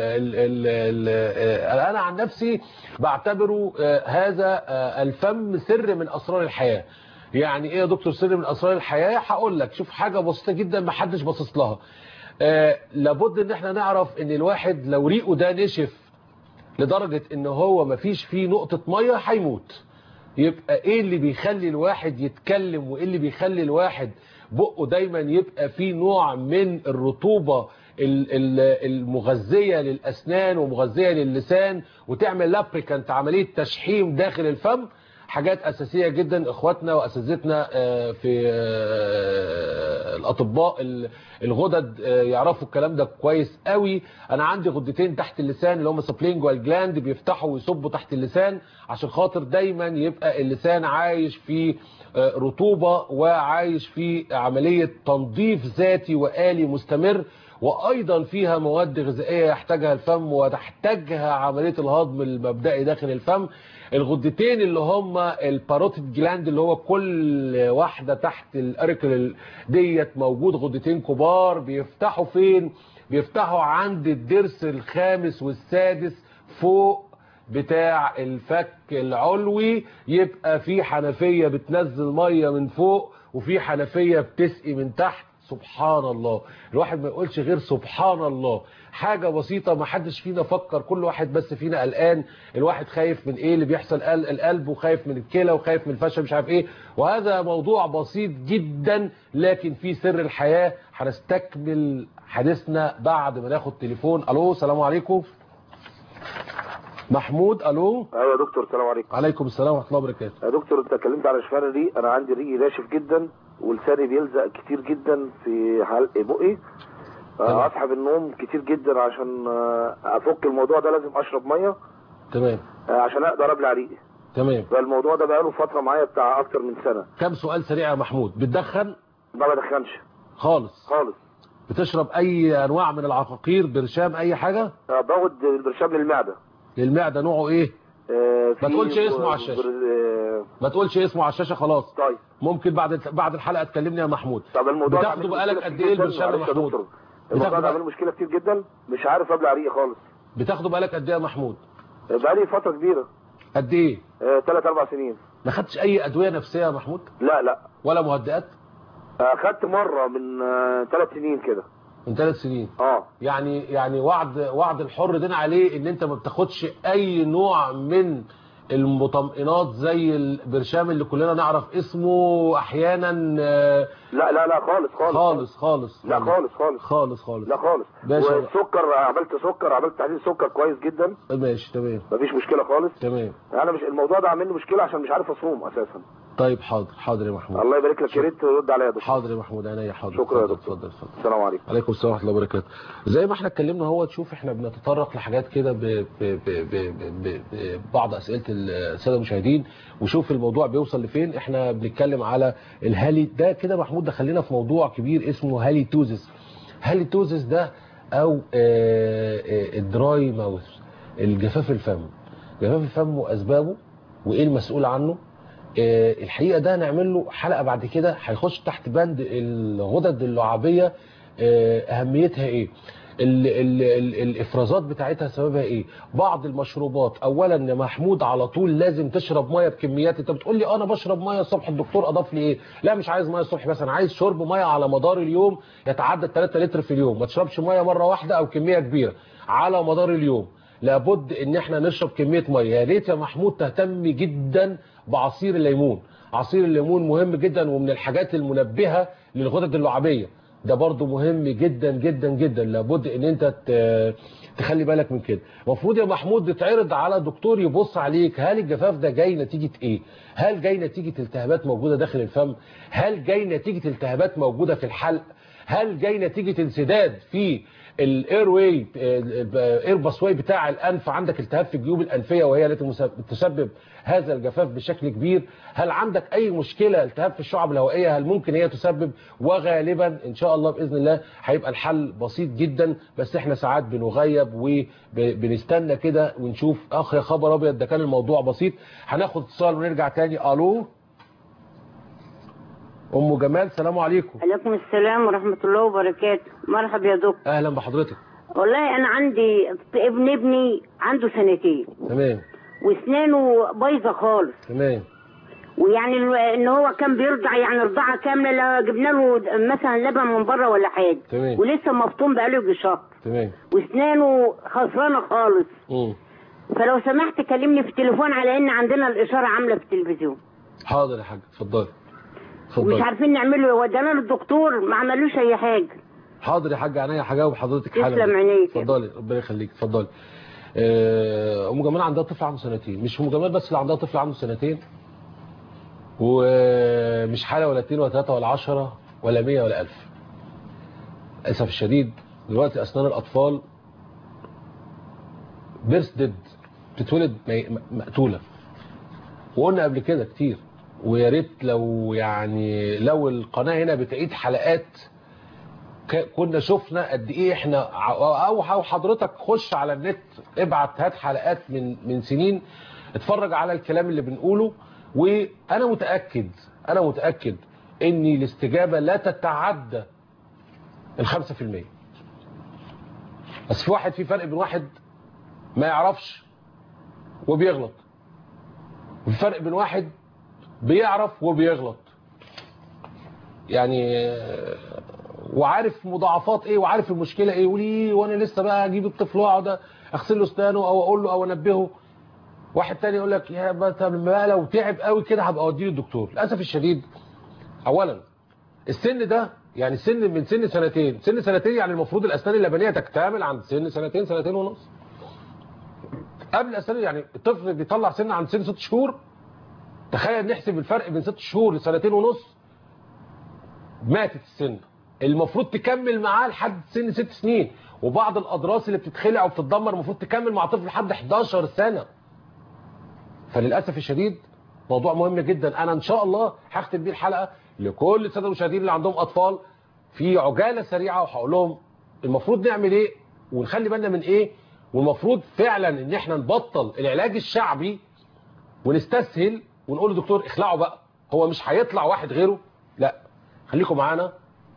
أنا عن نفسي بعتبره هذا الفم سر من أسرار الحياة. يعني إيه يا دكتور سر من أسرار الحياة؟ هقول لك. شوف حاجة بسيطة جدا ما حدش باصص لها. لابد ان احنا نعرف ان الواحد لو ريقه ده نشف لدرجة ان هو مفيش فيه نقطة مية هيموت. يبقى ايه اللي بيخلي الواحد يتكلم، وايه اللي بيخلي الواحد بقه دايما يبقى فيه نوع من الرطوبة المغذية للأسنان ومغذية للسان وتعمل لابريكانت، عملية تشحيم داخل الفم. حاجات أساسية جدا اخواتنا وأساتذتنا في الأطباء الغدد يعرفوا الكلام ده كويس قوي. أنا عندي غدتين تحت اللسان اللي هم سبلينجوال جلاند بيفتحوا ويصبوا تحت اللسان عشان خاطر دايما يبقى اللسان عايش في رطوبة وعايش في عملية تنظيف ذاتي وآلي مستمر، وأيضا فيها مواد غذائية يحتاجها الفم وتحتاجها عملية الهضم المبدئي داخل الفم. الغدتين اللي هم الباروتيد جلاند اللي هو كل واحدة تحت الأريكل ديت موجود غدتين كبار بيفتحوا فين؟ بيفتحوا عند الضرس الخامس والسادس فوق بتاع الفك العلوي. يبقى في حنفية بتنزل مية من فوق وفي حنفية بتسقي من تحت سبحان الله. الواحد ما يقولش غير سبحان الله. حاجة بسيطة ما حدش فينا فكر، كل واحد بس فينا قلقان. الواحد خايف من ايه اللي بيحصل، القلب، وخايف من الكلى، وخايف من الفشل، مش عارف ايه. وهذا موضوع بسيط جدا لكن في سر الحياة. هنستكمل حديثنا بعد ما ناخد تليفون. الو السلام عليكم. محمود. الو. ايوه يا دكتور السلام عليكم. عليكم السلام ورحمه الله وبركاته. يا دكتور انت اتكلمت على شفان الريق. انا عندي ريقي ناشف جدا ولساني بيلزق كتير جدا في حلق بقي. اصحى بالنوم كتير جدا عشان افك الموضوع ده لازم اشرب ميه. تمام. عشان اقدر ابلع ريقي. تمام. فالموضوع ده بقاله فتره معايا بتاع اكتر من سنه. كم سؤال سريع يا محمود، بتدخن؟ ما بدخنش خالص. خالص. بتشرب اي انواع من العقاقير، برشام، اي حاجه؟ باخد برشام للمعده. للمعده نوعه ايه؟ ما تقولش اسمه على الشاشه. ما تقولش اسمه على الشاشه خلاص. طيب ممكن بعد الحلقه تكلمني يا محمود. طب الموضوع بتاخده بقالك قد ايه البرشام يا محمود؟ الموضوع ده عامل مشكله كتير جدا، مش عارف ابلع ريقي خالص. بتاخده بقالك قد ايه يا محمود؟ بقالي فتره كبيره. قد ايه؟ 3-4 سنين. ما خدتش اي ادويه نفسيه يا محمود؟ لا. ولا مهدئات؟ خدت مره من 3 سنين كده. من 3 سنين. يعني وعد الحر دين عليه ان انت ما بتاخدش اي نوع من المطمئنات زي البرشام اللي كلنا نعرف اسمه احيانا. لا خالص. لا خالص. لا خالص. والسكر عملت تحليل سكر كويس جدا. ماشي تمام. مفيش مشكله خالص. تمام. انا مش الموضوع ده عامل لي مشكله عشان مش عارف اصوم اساسا. طيب حاضر يا محمود. الله يبارك لك، يا ريت ترد عليا يا دكتور. حاضر يا محمود، عينيا حاضر. شكرا يا دكتور. اتفضل. السلام عليكم. عليكم السلام ورحمه الله وبركاته. زي ما احنا اتكلمنا هو تشوف احنا بنتطرق لحاجات كده ببعض اسئله الساده المشاهدين وشوف الموضوع بيوصل لفين. احنا بنتكلم على الهالي ده كده محمود، دخلنا في موضوع كبير اسمه هاليتوزس. هاليتوزس ده او الدراي ماوث، الجفاف الفم. جفاف الفم واسبابه وايه المسؤول عنه. الحقيقه ده هنعمل له حلقه بعد كده، هيخش تحت بند الغدد اللعابيه. اهميتها ايه، الافرازات بتاعتها سببها ايه، بعض المشروبات. اولا يا محمود على طول لازم تشرب ميه بكميات. انت بتقول لي انا بشرب ميه الصبح، الدكتور اضاف لي ايه؟ لا مش عايز ميه الصبح بس، انا عايز شرب ميه على مدار اليوم يتعدى 3 لتر في اليوم. ما تشربش ميه مره واحده او كميه كبيره على مدار اليوم. لابد ان احنا نشرب كميه ميه. يا ريت يا محمود تهتم جدا بعصير الليمون. عصير الليمون مهم جدا ومن الحاجات المنبهه للغدد اللعابيه. ده برضو مهم جدا جدا جدا. لابد ان انت تخلي بالك من كده. المفروض يا محمود تتعرض على دكتور يبص عليك. هل الجفاف ده جاي نتيجه ايه؟ هل جاي نتيجه التهابات موجوده داخل الفم؟ هل جاي نتيجه التهابات موجوده في الحلق؟ هل جاي نتيجه انسداد في الاير واي، اير باسواي بتاع الانف؟ عندك التهاب في الجيوب الانفيه وهي التي تسبب هذا الجفاف بشكل كبير. هل عندك اي مشكله التهاب في الشعب الهوائيه؟ هل ممكن هي تسبب؟ وغالبا ان شاء الله باذن الله هيبقى الحل بسيط جدا. بس احنا ساعات بنغيب وبنستنى كده ونشوف يا خبر ابيض ده كان الموضوع بسيط. هناخد اتصال ونرجع تاني. الو ام جمال، السلام عليكم. عليكم السلام ورحمه الله وبركاته. مرحبا يا دكتور. اهلا بحضرتك. والله انا عندي ابني عنده 2 سنين. تمام. واسنانه بايظه خالص. تمام. ويعني ان هو كان بيرضع يعني رضاعه كامله، لو جبنا له مثلا لبن من بره ولا حاجه. تمام. ولسه مفطوم بقاله يجي شهر. تمام. واسنانه خسرانه خالص. فلو سمحت كلمني في التليفون على ان عندنا الاشاره عامله في التلفزيون. حاضر يا حاج، اتفضلي. مش عارفين نعمله، ودانا للدكتور ما عملوش اي حاجه. حاضر يا حاج، عينيا هجاوب حضرتك حالا. تسلم عينيك. اتفضلي ربنا يخليك، اتفضلي. ام جمال عندها طفل عنده 2 سنين. مش ام جمال بس اللي عندها طفل عنده 2 سنين، ومش حاله ولا 2 ولا 3 ولا 10 ولا 100 ولا 1000. للاسف الشديد دلوقتي اسنان الاطفال بيرسدد، بتتولد مقتوله. وقلنا قبل كده كتير، ويا ريت لو القناه هنا بتعيد حلقات كنا شفنا قد ايه احنا، او حضرتك خش على النت ابعت هات حلقات من سنين اتفرج على الكلام اللي بنقوله. وانا متاكد ان الاستجابه لا تتعدى 5%. بس في فرق بين واحد ما يعرفش وبيغلط، وفي فرق بين واحد بيعرف وبيغلط. يعني وعارف مضاعفات ايه وعارف المشكله ايه، وليه وانا لسه بقى اجيب الطفل واقعد اغسل له اسنانه او اقول له او انبهه. واحد تاني يقول لك يا بقى لو تعب قوي كده هبقى اوديه للدكتور. للاسف الشديد اولا السن ده يعني من سن سنتين يعني المفروض الاسنان اللبنيه تكتمل عند سن سنتين ونص. قبل الاسنان يعني الطفل بيطلع سن عند سن 6 شهور. تخيل نحسب الفرق بين 6 شهور لسنتين ونص. ماتت السن، المفروض تكمل معاه لحد سن 6 سنين، وبعض الاضراس اللي بتتخلع وبتتدمر المفروض تكمل مع طفل لحد 11 سنه. فللاسف الشديد موضوع مهم جدا. انا ان شاء الله هختم بيه الحلقه لكل الساده المشاهدين اللي عندهم اطفال في عجاله سريعه، وهقول لهم المفروض نعمل ايه ونخلي بالنا من ايه، والمفروض فعلا ان احنا نبطل العلاج الشعبي ونستسهل ونقول للدكتور اخلعه بقى، هو مش هيطلع واحد غيره. لا، خليكم معانا.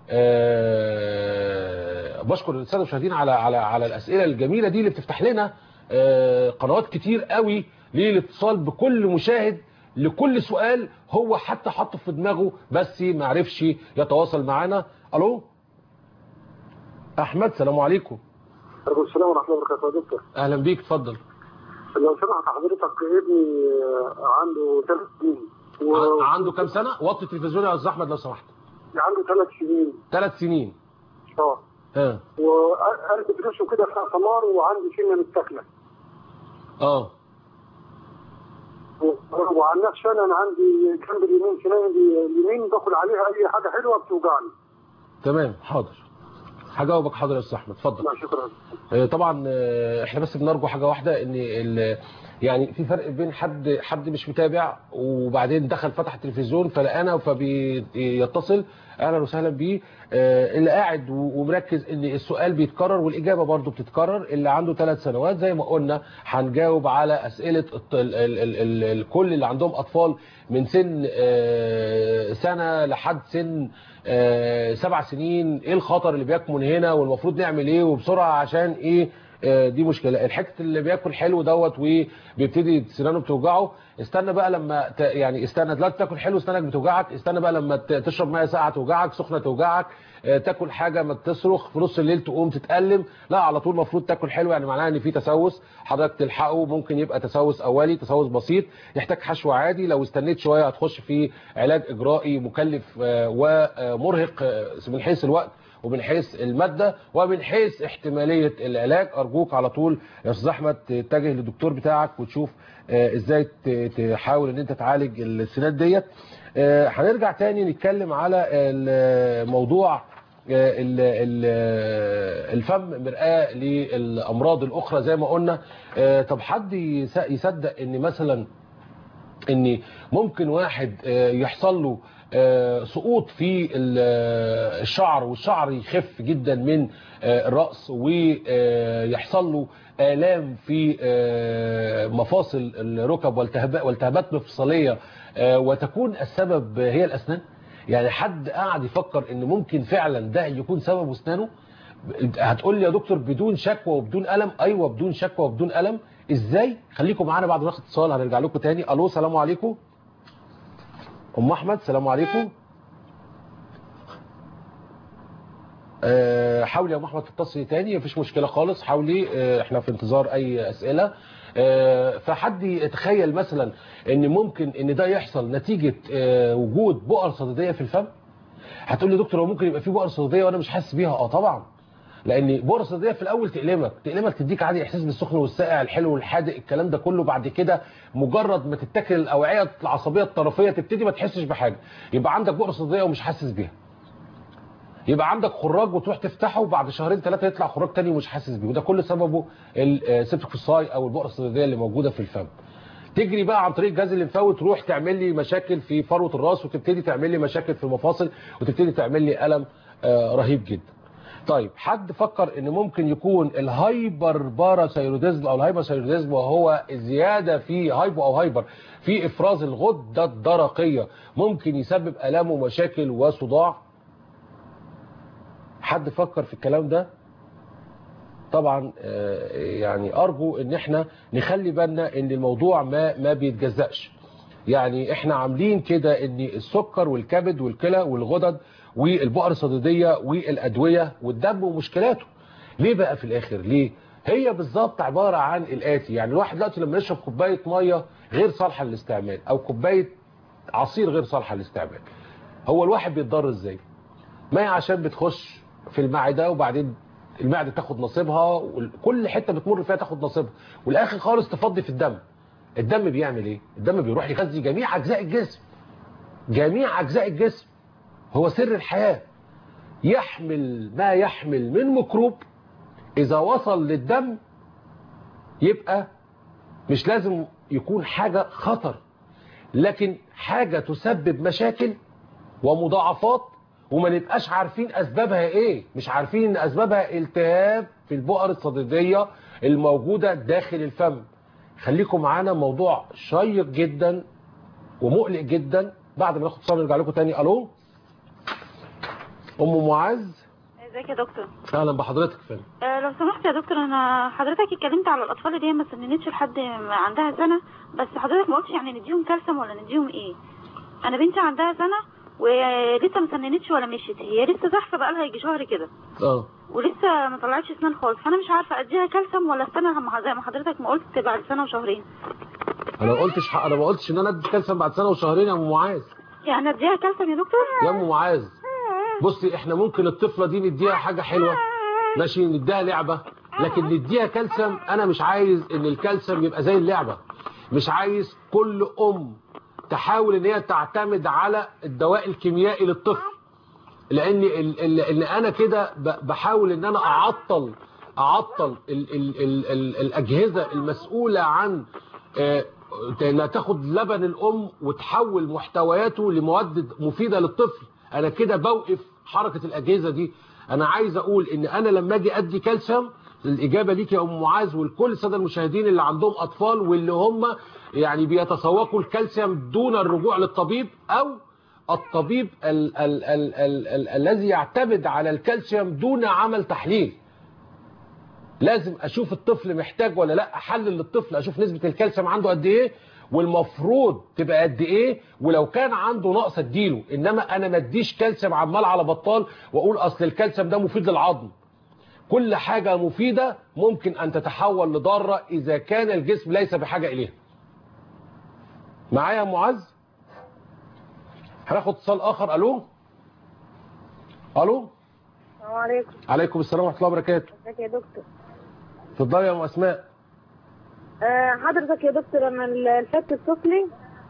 بشكر الساده المشاهدين على الاسئله الجميله دي اللي بتفتح لنا قنوات كتير قوي للاتصال بكل مشاهد لكل سؤال هو حتى حطه في دماغه بس ما عرفش يتواصل معانا. الو احمد، السلام عليكم. عليكم السلام ورحمه الله وبركاته يا دكتور. اهلا بيك، اتفضل. لو سمحت حضرتك ابني عنده 3 سنين عنده كام سنه؟ وطي التلفزيون يا استاذ احمد لو سمحت. عنده 3 سنين. 3 سنين. ها. وقلب ريشه كده فيها سمار وعنده سنه متاكله. وعن نفسي انا عندي جنب اليمين سناني اليمين باكل عليها اي حاجه حلوه بتوجعني. تمام، حاضر. هجاوبك حاضر يا استاذ احمد، اتفضل. لا شكرا. طبعا احنا بس بنرجو حاجه واحده، ان يعني في فرق بين حد مش متابع وبعدين دخل فتح التلفزيون فلقانا فبيتصل، اهلا وسهلا بيه. اللي قاعد ومركز ان السؤال بيتكرر والاجابه برضو بتتكرر. اللي عنده 3 سنوات زي ما قلنا هنجاوب على اسئله الكل اللي عندهم اطفال من سن سنه لحد سن 7 سنين. ايه الخطر اللي بيكمن هنا والمفروض نعمل ايه وبسرعه عشان ايه؟ دي مشكله. الحته اللي بياكل حلو دوت وبيبتدي سنانه بتوجعه، استنى بقى لما يعني استنى دلوقتي تاكل حلو سنانك بتوجعك، استنى بقى لما تشرب ميه ساقعه توجعك، سخنه توجعك، تاكل حاجه ما تصرخ في نص الليل تقوم تتألم. لا، على طول المفروض تاكل حلو، يعني معناها ان في تسوس حضرتك تلحقه. ممكن يبقى تسوس اولي، تسوس بسيط يحتاج حشو عادي. لو استنيت شويه هتخش في علاج اجرائي مكلف ومرهق من حيث الوقت ومن حيث المادة ومن حيث احتمالية العلاج. أرجوك على طول يا أستاذ أحمد تتجه للدكتور بتاعك وتشوف ازاي تحاول ان انت تعالج السنان ديت. هنرجع تاني نتكلم على الموضوع الفم مرآة للأمراض الأخرى زي ما قلنا. طب حد يصدق ان مثلا ان ممكن واحد يحصل له سقوط في الشعر والشعر يخف جدا من الرأس ويحصل له آلام في مفاصل الركب والتهابات مفصلية وتكون السبب هي الأسنان؟ يعني حد قاعد يفكر ان ممكن فعلا ده يكون سبب أسنانه؟ هتقول لي يا دكتور بدون شكوى وبدون ألم. ايوه بدون شكوى وبدون ألم. ازاي؟ خليكم معانا بعد ما ناخد اتصال هنرجع لكم تاني. الو السلام عليكم. ام احمد السلام عليكم. حاولي يا ام احمد تتصلي تاني، مفيش مشكله خالص، حاولي. احنا في انتظار اي اسئله. فحد يتخيل مثلا ان ممكن ان ده يحصل نتيجه وجود بؤر صديديه في الفم؟ هتقول لي دكتور هو ممكن يبقى في بؤر صديديه وانا مش حاسس بيها؟ طبعا، لان بؤر الصديديه في الاول تألمك تديك عادي احساس بالسخن والساقع الحلو والحادق الكلام ده كله. بعد كده مجرد ما تتاكل الاوعيه العصبيه الطرفيه تبتدي ما تحسش بحاجه، يبقى عندك بؤر صديديه ومش حاسس بيها. يبقى عندك خراج وتروح تفتحه وبعد شهرين 3 يطلع خراج تاني ومش حاسس بيه، وده كل سببه السيبتيك فوساي او البؤر الصديديه اللي موجوده في الفم. تجري بقى عن طريق الجهاز الليمفاوي تروح تعمل لي مشاكل في فروه الراس وتبتدي تعمل لي مشاكل في المفاصل وتبتدي تعمل لي الم رهيب جدا. طيب حد فكر ان ممكن يكون الهايبر باراثايروديزم او الهايبوثايروديزم وهو زياده في هايبر في افراز الغده الدرقيه ممكن يسبب الام ومشاكل وصداع؟ حد فكر في الكلام ده؟ طبعا يعني ارجو ان احنا نخلي بالنا ان الموضوع ما بيتجزأش. يعني احنا عاملين كده ان السكر والكبد والكلى والغدد والبؤر الصديديه والادويه والدم ومشكلاته. ليه بقى في الاخر؟ ليه؟ هي بالظبط عباره عن الاتي. يعني الواحد دلوقتي لما يشرب كوبايه ميه غير صالحه للاستعمال او كوبايه عصير غير صالحه للاستعمال، هو الواحد بيتضر ازاي؟ ما هي عشان بتخش في المعده وبعدين المعده تاخد نصيبها وكل حته بتمر فيها تاخد نصيبها والاخر خالص تفضي في الدم. الدم بيعمل ايه؟ الدم بيروح يغذي جميع اجزاء الجسم. جميع اجزاء الجسم، هو سر الحياه. يحمل ما يحمل من ميكروب، اذا وصل للدم يبقى مش لازم يكون حاجه خطر، لكن حاجه تسبب مشاكل ومضاعفات وما نبقاش عارفين اسبابها ايه. مش عارفين ان اسبابها التهاب في البؤر الصديديه الموجوده داخل الفم. خليكم معانا، موضوع شيق جدا ومقلق جدا. بعد ما ناخد اتصال نرجع لكم تاني. الو ام معاذ. ازيك يا دكتور؟ اهلا بحضرتك. فين لو سمحت يا دكتور، انا حضرتك اتكلمت على الاطفال اللي هي ما سننتش لحد عندها سنه، بس حضرتك ما قلتش يعني نديهم كالسيوم ولا نديهم ايه. انا بنتي عندها سنه ولسه ما سننتش ولا مشيت، هي لسه زحفه بقى لها يجي شهر كده ولسه ما طلعتش اسنان خالص، فانا مش عارفه اديها كالسيوم ولا استنى زي ما حضرتك ما قلت بعد سنه وشهرين. انا ما قلتش ان انا ادي كالسيوم بعد سنه وشهرين يا ام معاذ. يعني اديها كالسيوم يا دكتور؟ يا ام معاذ بصي، احنا ممكن الطفله دي نديها حاجه حلوه ماشي، نديها لعبه، لكن نديها كالسيوم انا مش عايز ان الكالسيوم يبقى زي اللعبه. مش عايز كل تحاول ان هي تعتمد على الدواء الكيميائي للطفل، لان انا كده بحاول ان انا اعطل الاجهزه المسؤوله عن انها تاخد لبن الام وتحول محتوياته لمواد مفيده للطفل. انا كده بوقف حركه الاجهزه دي. انا عايز اقول ان انا لما اجي ادي كالسيوم، الاجابه ليك يا ام معاذ ولكل الساده المشاهدين اللي عندهم اطفال واللي هم يعني بيتسوقوا الكالسيوم دون الرجوع للطبيب او الطبيب الذي يعتمد على الكالسيوم دون عمل تحليل. لازم اشوف الطفل محتاج ولا لا، احلل للطفل اشوف نسبه الكالسيوم عنده قد ايه والمفروض تبقى قد ايه، ولو كان عنده نقص اديله. انما انا ما اديش كالسيوم عمال على بطال واقول اصل الكالسيوم ده مفيد للعظم. كل حاجه مفيده ممكن ان تتحول لضاره اذا كان الجسم ليس بحاجه اليها. معايا يا معاذ؟ هناخد اتصال اخر. الو السلام عليكم. عليكم السلام ورحمه الله وبركاته. ازيك يا دكتور؟ اتفضلي يا ام اسماء. حضرتك يا دكتور، انا الفك السفلي.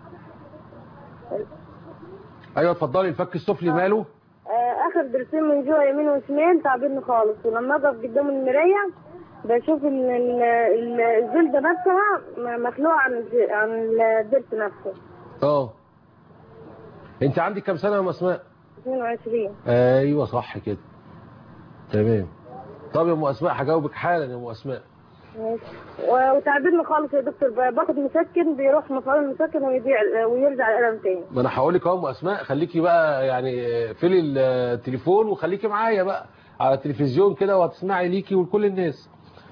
ايوه اتفضلي. الفك السفلي ماله؟ اخر ضرسين من جوه يمين وشمال تعبني خالص، ولما اقف قدام المرايه بشوف ان الجلده نفسها مخلوعه عن الضرس نفسه. انت عندك كام سنه يا ام اسماء؟ 22. ايوه صح كده تمام. طب يا ام اسماء هجاوبك حالا يا ام اسماء. ماشي. وتعبني خالص يا دكتور، باخد مسكن بيروح مفعول المسكن ويرجع الالم تاني. ما انا هقول لك اهو ام اسماء، خليكي بقى يعني فيلي التليفون وخليكي معايا بقى على التلفزيون كده وهتسمعي ليكي ولكل الناس.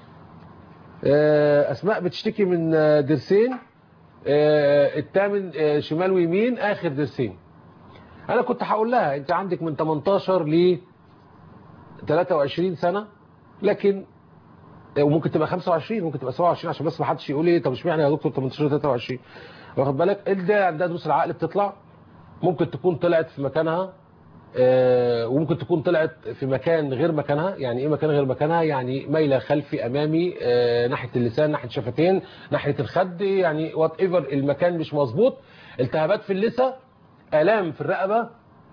اسماء بتشتكي من ضرسين، الثامن شمال ويمين اخر ضرسين. انا كنت هقول لها انت عندك من 18 ل 23 سنه، لكن وممكن تبقى 25 ممكن تبقى 27 عشان بس ما حدش يقول ايه طب اشمعنى يا دكتور 18 23. واخد بالك؟ ده عندها دروس العقل بتطلع، ممكن تكون طلعت في مكانها وممكن تكون طلعت في مكان غير مكانها. يعني ايه مكان غير مكانها؟ يعني مايله خلفي امامي ناحيه اللسان ناحيه الشفتين ناحيه الخد، يعني وات ايفر المكان مش مظبوط. التهابات في اللثه، الام في الرقبه،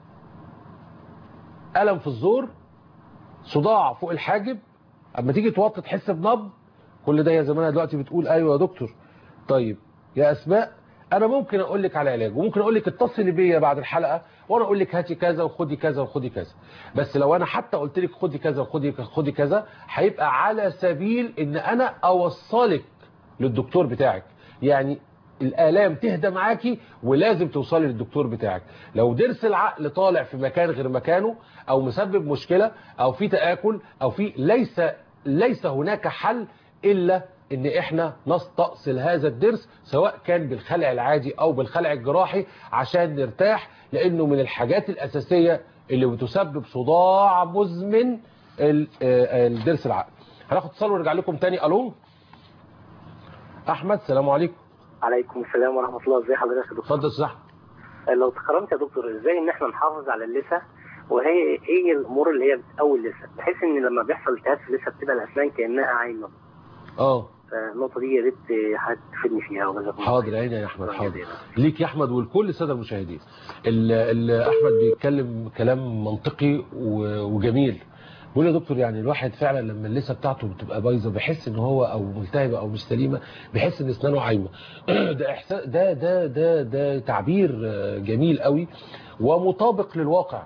الم في الزور، صداع فوق الحاجب، اما تيجي توطي تحس بنبض. كل ده يا زمانها دلوقتي بتقول ايوه يا دكتور. طيب يا اسماء انا ممكن اقول لك على علاج وممكن اقول لك اتصلي بيا بعد الحلقه وانا اقول لك هاتي كذا وخدي كذا وخدي كذا. بس لو انا حتى قلت لك خدي كذا وخدي كذا هيبقى على سبيل ان انا اوصلك للدكتور بتاعك. يعني الآلام تهدى معاكي ولازم توصلي للدكتور بتاعك. لو ضرس العقل طالع في مكان غير مكانه او مسبب مشكله او في تآكل او في ليس هناك حل الا ان احنا نستأصل هذا الضرس سواء كان بالخلع العادي او بالخلع الجراحي عشان نرتاح، لانه من الحاجات الاساسيه اللي بتسبب صداع مزمن الضرس العقل. هناخد اتصال ونرجع لكم تاني. الو احمد، السلام عليكم. عليكم السلام ورحمه الله. ازي حضرتك يا دكتور؟ اتفضل يا استاذ احمد. لو تكرمت يا دكتور، ازاي ان احنا نحافظ على اللثه، وهي ايه الامور اللي هي بتقوي اللثه بحيث ان لما بيحصل التهاب في اللثه بتبقى الاسنان كانها عايمه؟ النقطه دي يا ريت هتفيدني فيها. حاضر عيني يا احمد، حاضر ليك يا احمد ولكل الساده المشاهدين. احمد بيتكلم كلام منطقي وجميل. بيقول يا دكتور يعني الواحد فعلا لما اللثه بتاعته بتبقى بايظه بيحس ان هو او ملتهبه او مش سليمه، بيحس ان اسنانه عايمه. ده احساس، ده تعبير جميل قوي ومطابق للواقع.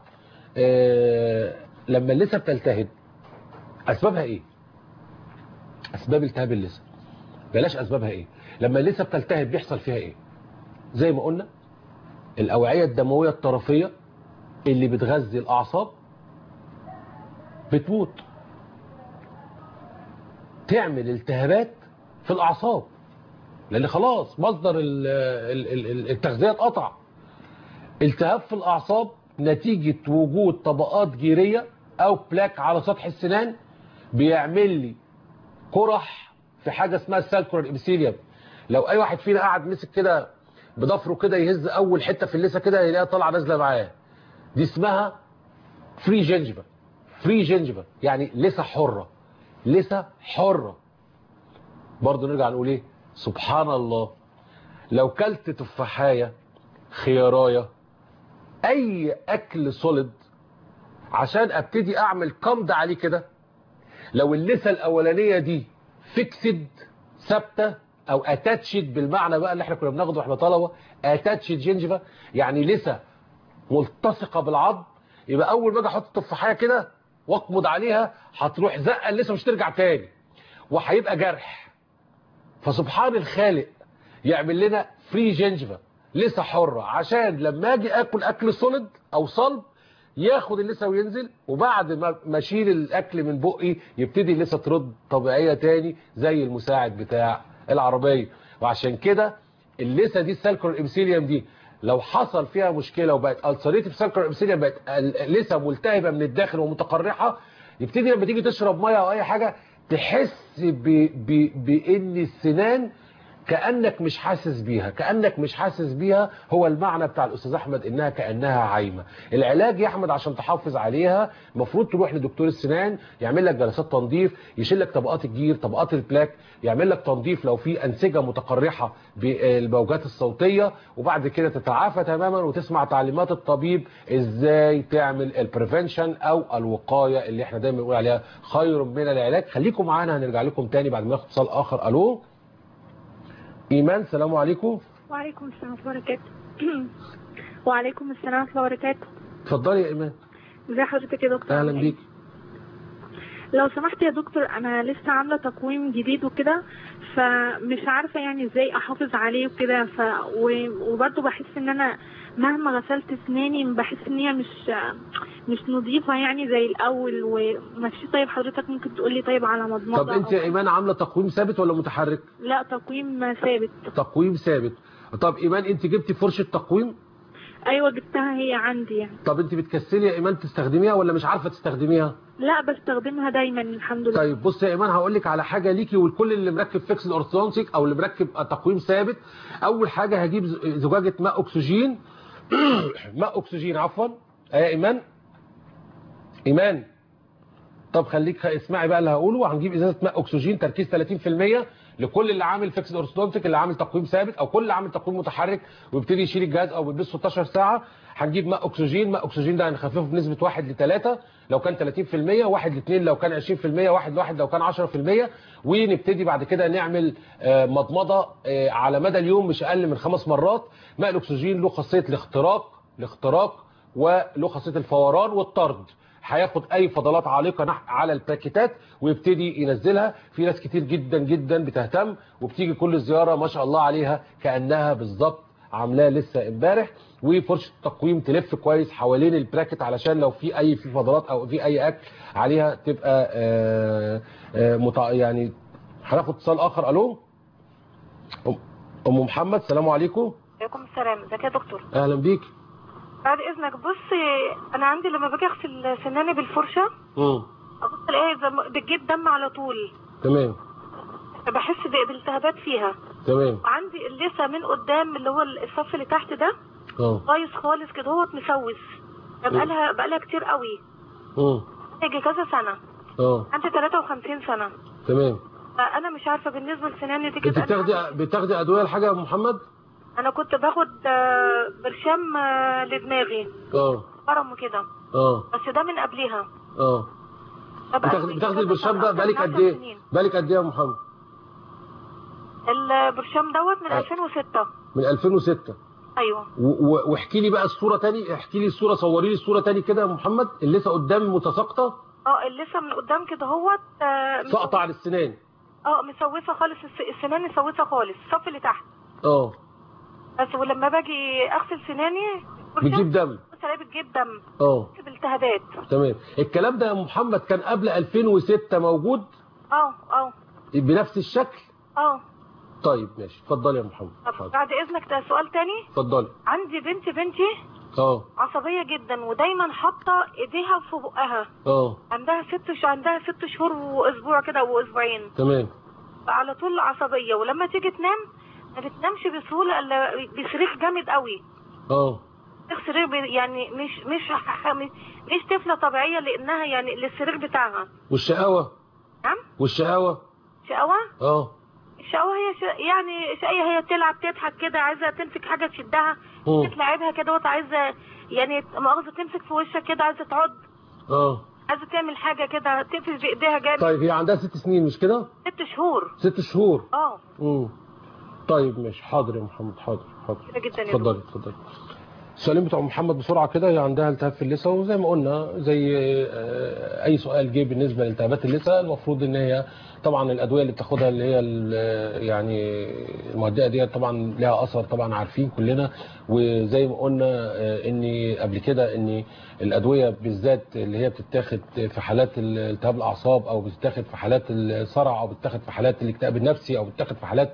لما اللثه بتلتهب اسبابها ايه؟ اسباب التهاب اللثه، بلاش اسبابها ايه، لما اللثه بتلتهب بيحصل فيها ايه؟ زي ما قلنا الاوعيه الدمويه الطرفيه اللي بتغذي الاعصاب بتموت، تعمل التهابات في الاعصاب لان خلاص مصدر التغذيه اتقطع. التهاب في الاعصاب نتيجه وجود طبقات جيريه او بلاك على سطح السنان بيعمل لي قرح في حاجه اسمها السالكولار ابيثيليوم. لو اي واحد فينا قاعد مسك كده بضفره كده يهز اول حته في اللثه كده يلاقيها طالعه نازله معاه، دي اسمها فري جنجفا. فري جنجفا يعني لثه حره، لثه حره. برضه نرجع نقول ايه؟ سبحان الله، لو كلت تفاحايه، خيارايه، اي اكل سوليد عشان ابتدي اعمل قمض عليه كده، لو اللثه الاولانيه دي فيكسد ثابته او اتاتشد بالمعنى بقى اللي احنا كنا بناخده واحنا طلبه، اتاتشد جنجفا يعني لثه ملتصقه بالعظم، يبقى اول ما اجي احط التفاحيه كده واقبض عليها هتروح زقه اللثه مش ترجع تاني وهيبقى جرح. فسبحان الخالق يعمل لنا فري جنجفا، لثه حره، عشان لما اجي اكل اكل سوليد او صلب ياخد اللثه وينزل، وبعد ما اشيل الاكل من بقي يبتدي اللثه ترد طبيعيه تاني زي المساعد بتاع العربيه. وعشان كده اللثه دي السالكولار ابيثيليوم دي لو حصل فيها مشكله وبقت السريتيف سالكولار ابيثيليوم، بقت لثه ملتهبه من الداخل ومتقرحه، يبتدي لما تيجي تشرب ميه او اي حاجه تحس بان السنان كأنك مش حاسس بيها، كأنك مش حاسس بيها. هو المعنى بتاع الأستاذ أحمد إنها كأنها عايمة. العلاج يا أحمد عشان تحافظ عليها المفروض تروح لدكتور السنان يعمل لك جلسات تنظيف، يشيل لك طبقات الجير، طبقات البلاك، يعمل لك تنظيف لو في أنسجة متقرحة بالموجات الصوتية، وبعد كده تتعافى تماما وتسمع تعليمات الطبيب إزاي تعمل البريفنشن أو الوقاية اللي احنا دايما بنقول عليها خير من العلاج. خليكم معانا، هنرجع لكم تاني بعد ما ناخد اتصال آخر. ألو إيمان، السلام عليكم. وعليكم السلام ورحمة الله وبركاته. وعليكم السلام ورحمة الله وبركاته. اتفضلي يا إيمان. ازي حضرتك يا دكتور؟ أهلا بيك. لو سمحت يا دكتور، أنا لسه عاملة تقويم جديد وكده، فمش عارفة يعني ازاي أحافظ عليه وكده، وبرضه بحس إن أنا مهما غسلت أسناني بحس إن هي مش نظيفة يعني زي الأول ومفيش. طيب حضرتك ممكن تقولي طيب على مضمضة؟ طب أنت يا إيمان عاملة تقويم ثابت ولا متحرك؟ لا تقويم ثابت. تقويم ثابت. طب إيمان أنت جبتي فرشة تقويم؟ ايوه جبتها، هي عندي يعني. طب انت بتكسلي يا ايمان تستخدميها ولا مش عارفه تستخدميها؟ لا بستخدمها دايما الحمد لله. طيب بص يا ايمان، هقول لك على حاجه ليكي ولكل اللي مركب فيكس اورثودونتيك او اللي مركب تقويم ثابت. اول حاجه هجيب زجاجه ماء اكسجين ماء اكسجين عفوا. يا ايمان، ايمان طب خليك اسمعي بقى اللي هقوله. وهنجيب ازازه ماء اكسجين تركيز 30% لكل اللي عامل فيكس اورثودونتيك، اللي عامل تقويم ثابت او كل اللي عامل تقويم متحرك ويبتدي يشيل الجهاز او بيلبس 16 ساعه. هنجيب ماء اكسجين. ماء اكسجين ده هنخففه بنسبه 1:3 لو كان 30%، 1:2 لو كان 20%، 1:1 لو كان 10%. ونبتدي بعد كده نعمل مضمضه على مدى اليوم مش اقل من 5 مرات. ماء الاكسجين له خاصيه الاختراق وله خاصيه الفوران والطرد. هياخد اي فضلات عالقه على الباكيتات ويبتدي ينزلها. في ناس كتير جدا جدا بتهتم وبتيجي كل زياره ما شاء الله عليها كانها بالظبط عاملاه لسه امبارح. وفرشه التقويم تلف كويس حوالين البراكت علشان لو في فضلات او في اي اكل عليها تبقى يعني. هناخد اتصال اخر. الو ام محمد، السلام عليكم. وعليكم السلام. ازيك يا دكتور؟ اهلا بيك. بعد اذنك بص، انا عندي لما باجي اغسل سناني بالفرشه ابص الاقيها بتجيب دم على طول. تمام. بحس بالتهابات فيها. تمام. وعندي اللثه من قدام اللي هو الصف اللي تحت ده بايظ خالص كده، هو مسوس. بقالها كتير قوي. يجي كذا سنه. عندي 53 سنه. تمام. انا مش عارفه بالنسبه لسناني دي كده. انت بتاخدي ادويه لحاجه يا محمد؟ انا كنت باخد برشام لدماغي. ورم وكده. بس ده من قبلها. بتاخدي البرشام ده بقالك قد ايه؟ بقالك قد ايه يا محمد؟ البرشام دوت من 2006. من 2006. ايوه. واحكي لي بقى الصوره تاني، احكي لي الصوره، صوري لي الصوره تاني كده يا محمد. اللثه قدام متساقطه؟ اللثه من قدام كده اهوت ساقطه على السنان. مسوسه خالص، السنان مسوسه خالص، الصف اللي تحت. بس ولما باجي اغسل سناني بتجيب دم. بص الاقي بتجيب دم. بالتهابات. تمام. الكلام ده يا محمد كان قبل 2006 موجود؟ بنفس الشكل؟ طيب ماشي، اتفضلي يا محمد. بعد اذنك ده سؤال تاني. اتفضلي. عندي بنتي عصبيه جدا ودايما حاطه ايديها في بقها. عندها 6 شهور واسبوع كده واسبوعين. تمام. على طول عصبيه، ولما تيجي تنام ما بتنامش بسهوله الا بصريخ جامد قوي. صريخ يعني مش طفله طبيعيه، لانها يعني للصريخ بتاعها. والشقاوه؟ نعم. والشقاوه؟ شقاوه؟ الشقاوه هي يعني شقيه، هي تلعب تضحك كده، عايزه تمسك حاجه تشدها تلعبها كده، عايزه يعني مؤاخذه تمسك في وشك كده، عايزه تعض. عايزه تعمل حاجه كده، تقفز بايديها جامد. طيب هي عندها 6 سنين مش كده؟ 6 شهور. 6 شهور. طيب ماشي، حاضر يا محمد، حاضر. جدا. اتفضلي. السؤالين بتوع محمد بسرعه كده. هي عندها التهاب في اللثه، وزي ما قلنا زي اي سؤال جه بالنسبه لالتهابات اللثه، المفروض ان هي طبعا الادويه اللي بتاخدها اللي هي يعني المهدئه دي طبعا لها اثر، طبعا عارفين كلنا. وزي ما قلنا ان قبل كده ان الادويه بالذات اللي هي بتتاخد في حالات التهاب الاعصاب، او بتتاخد في حالات الصرع، او بتتاخد في حالات الاكتئاب النفسي، او بتتاخد في حالات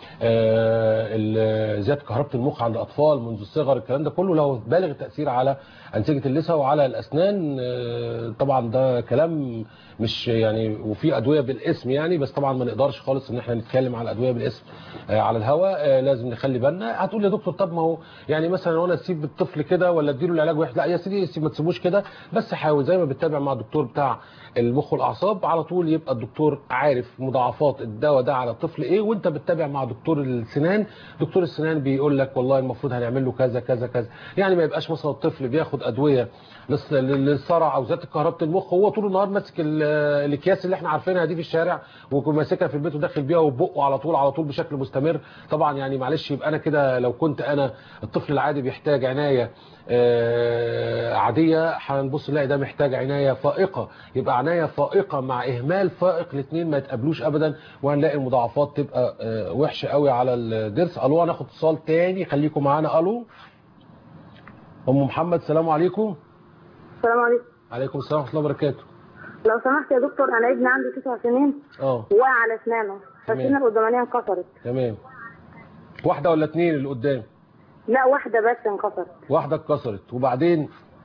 زياده كهربه المخ عند الاطفال منذ الصغر، الكلام ده كله له بالغ التاثير على انسجه اللثه وعلى الاسنان. طبعا ده كلام مش يعني، وفي ادويه بالاسم يعني، بس طبعا ما نقدرش خالص ان احنا نتكلم على الادويه بالاسم على الهواء. لازم نخلي بالنا. هتقول يا دكتور طب ما هو يعني مثلا وانا اسيب الطفل كده ولا اديله العلاج واحد؟ لا يا سيدي، ما تسيبوش كده، بس حاول زي ما بتتابع مع الدكتور بتاع المخ والاعصاب على طول، يبقى الدكتور عارف مضاعفات الدواء ده على الطفل ايه، وانت بتتابع مع دكتور السنان. دكتور السنان بيقول لك والله المفروض هنعمل له كذا كذا كذا. يعني ما يبقاش مثلا الطفل بياخد ادويه للصرع او زياده كهربه المخ، هو طول النهار ماسك الاكياس اللي احنا عارفينها دي في الشارع، وماسكها في البيت وداخل بيها وبقه على طول بشكل مستمر. طبعا يعني معلش، يبقى انا كده لو كنت انا الطفل العادي بيحتاج عنايه عاديه، هنبص نلاقي ده محتاج عنايه فائقه. يبقى عنايه فائقه مع اهمال فائق، الاثنين ما يتقابلوش ابدا، وهنلاقي المضاعفات تبقى وحشه قوي على الضرس. الو، هناخد اتصال تاني، خليكم معانا. الو ام محمد، السلام عليكم. السلام عليكم. عليكم السلام ورحمه الله وبركاته. لو سمحت يا دكتور، انا ابني عنده 9 سنين وقع على اسنانه، فالسنه القدامانيه انكسرت. تمام. واحده ولا 2 اللي قدام؟ لا، واحده بس انكسرت. واحده اتكسرت، وبعدين؟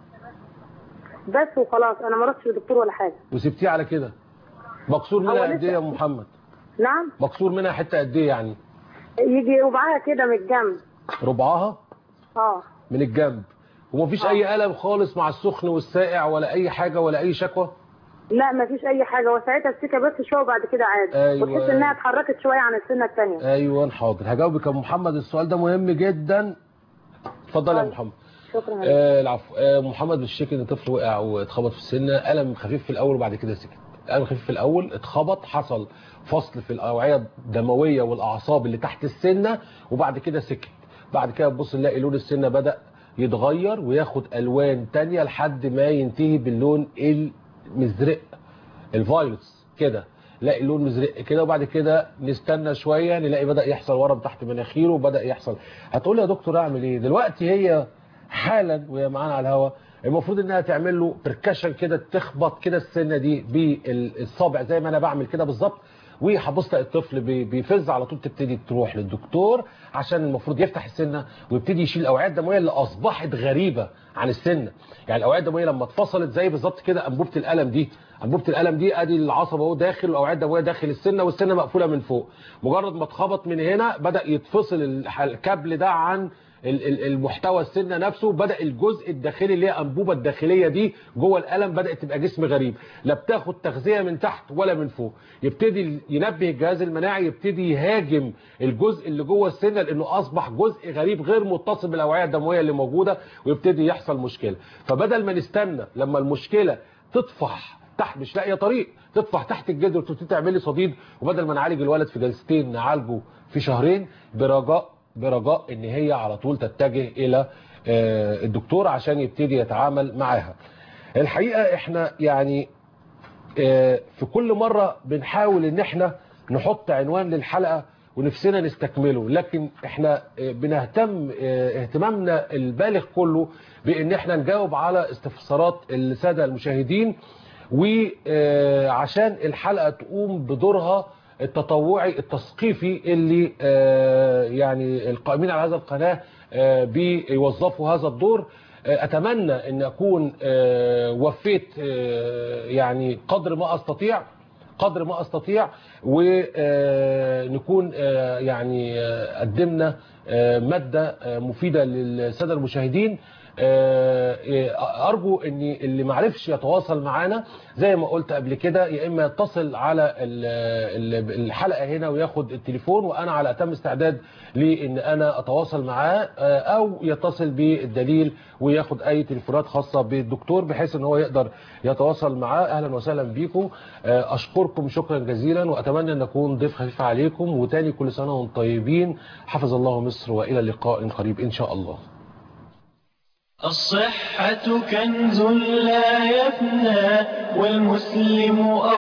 بس وخلاص، انا ما رحتش للدكتور ولا حاجه. وسبتيه على كده؟ مكسور منها قد ايه يا ام محمد؟ نعم. مكسور منها حته قد ايه يعني؟ يجي ربعها كده من الجنب. ربعها؟ من الجنب. ومفيش اي الم خالص مع السخن والساقع ولا اي حاجه ولا اي شكوى؟ لا، مفيش اي حاجه، وساعتها السكه بس شويه وبعد كده عادي. أيوة. وتحس انها اتحركت شويه عن السنه الثانيه. ايوه حاضر، هجاوبك يا ام محمد. السؤال ده مهم جدا. اتفضل يا محمد. شكرا. العفو. محمد بيشتكي ان طفل وقع واتخبط في السنه، الم خفيف في الاول وبعد كده سكت. الم خفيف في الاول، اتخبط، حصل فصل في الاوعيه الدمويه والاعصاب اللي تحت السنه، وبعد كده سكت. بعد كده تبص نلاقي لون السنه بدا يتغير وياخد الوان ثانيه لحد ما ينتهي باللون المزرق الفايلوتس كده، نلاقي لون مزرق كده. وبعد كده نستنى شويه نلاقي بدا يحصل ورم تحت مناخيره وبدا يحصل. هتقول يا دكتور اعمل ايه دلوقتي؟ هي حالا وهي معانا على الهواء المفروض انها تعمل له بركشن كده، تخبط كده السنه دي بالصابع زي ما انا بعمل كده بالظبط، وهبص الطفل بيفز على طول تبتدي تروح للدكتور عشان المفروض يفتح السنه ويبتدي يشيل الاوعيه الدمويه اللي اصبحت غريبه عن السنه. يعني الاوعيه الدمويه لما اتفصلت زي بالظبط كده انبوبه الالم دي، انبوبه الالم دي ادي العصب اهو داخل، والاوعيه الدمويه داخل السنه، والسنه مقفوله من فوق. مجرد ما اتخبط من هنا بدا يتفصل الكابل ده عن المحتوى السنه نفسه، بدا الجزء الداخلي اللي هي انبوبه الداخليه دي جوه الالم بدات تبقى جسم غريب، لا بتاخد تغذيه من تحت ولا من فوق. يبتدي ينبه الجهاز المناعي، يبتدي يهاجم الجزء اللي جوه السنه لانه اصبح جزء غريب غير متصل بالاوعيه الدمويه اللي موجوده، ويبتدي يحصل مشكله. فبدل ما نستنى لما المشكله تطفح تحت مش لاقيه طريق، تطفح تحت الجذر وتبتدي تعمل لي صديد، وبدل ما نعالج الولد في جلستين نعالجه في شهرين، برجاء ان هي على طول تتجه الى الدكتور عشان يبتدي يتعامل معاها. الحقيقه احنا يعني في كل مره بنحاول ان احنا نحط عنوان للحلقه ونفسنا نستكمله، لكن احنا بنهتم اهتمامنا البالغ كله بان احنا نجاوب على استفسارات الساده المشاهدين، وعشان الحلقه تقوم بدورها التطوعي التثقيفي اللي يعني القائمين على هذا القناه بيوظفوا هذا الدور. اتمنى ان اكون وفيت يعني قدر ما استطيع ونكون يعني قدمنا ماده مفيده للساده المشاهدين. ارجو ان اللي ما عرفش يتواصل معانا زي ما قلت قبل كده، يا اما يتصل على الحلقه هنا وياخد التليفون، وانا على اتم استعداد لان انا اتواصل معاه، او يتصل بالدليل وياخد اي تليفونات خاصه بالدكتور بحيث ان هو يقدر يتواصل معاه. اهلا وسهلا بيكم، اشكركم شكرا جزيلا، واتمنى ان اكون ضيف خفيف عليكم. وتاني كل سنه وانتم طيبين، حفظ الله مصر، والى لقاء قريب ان شاء الله. الصحة كنز لا يفنى، والمسلم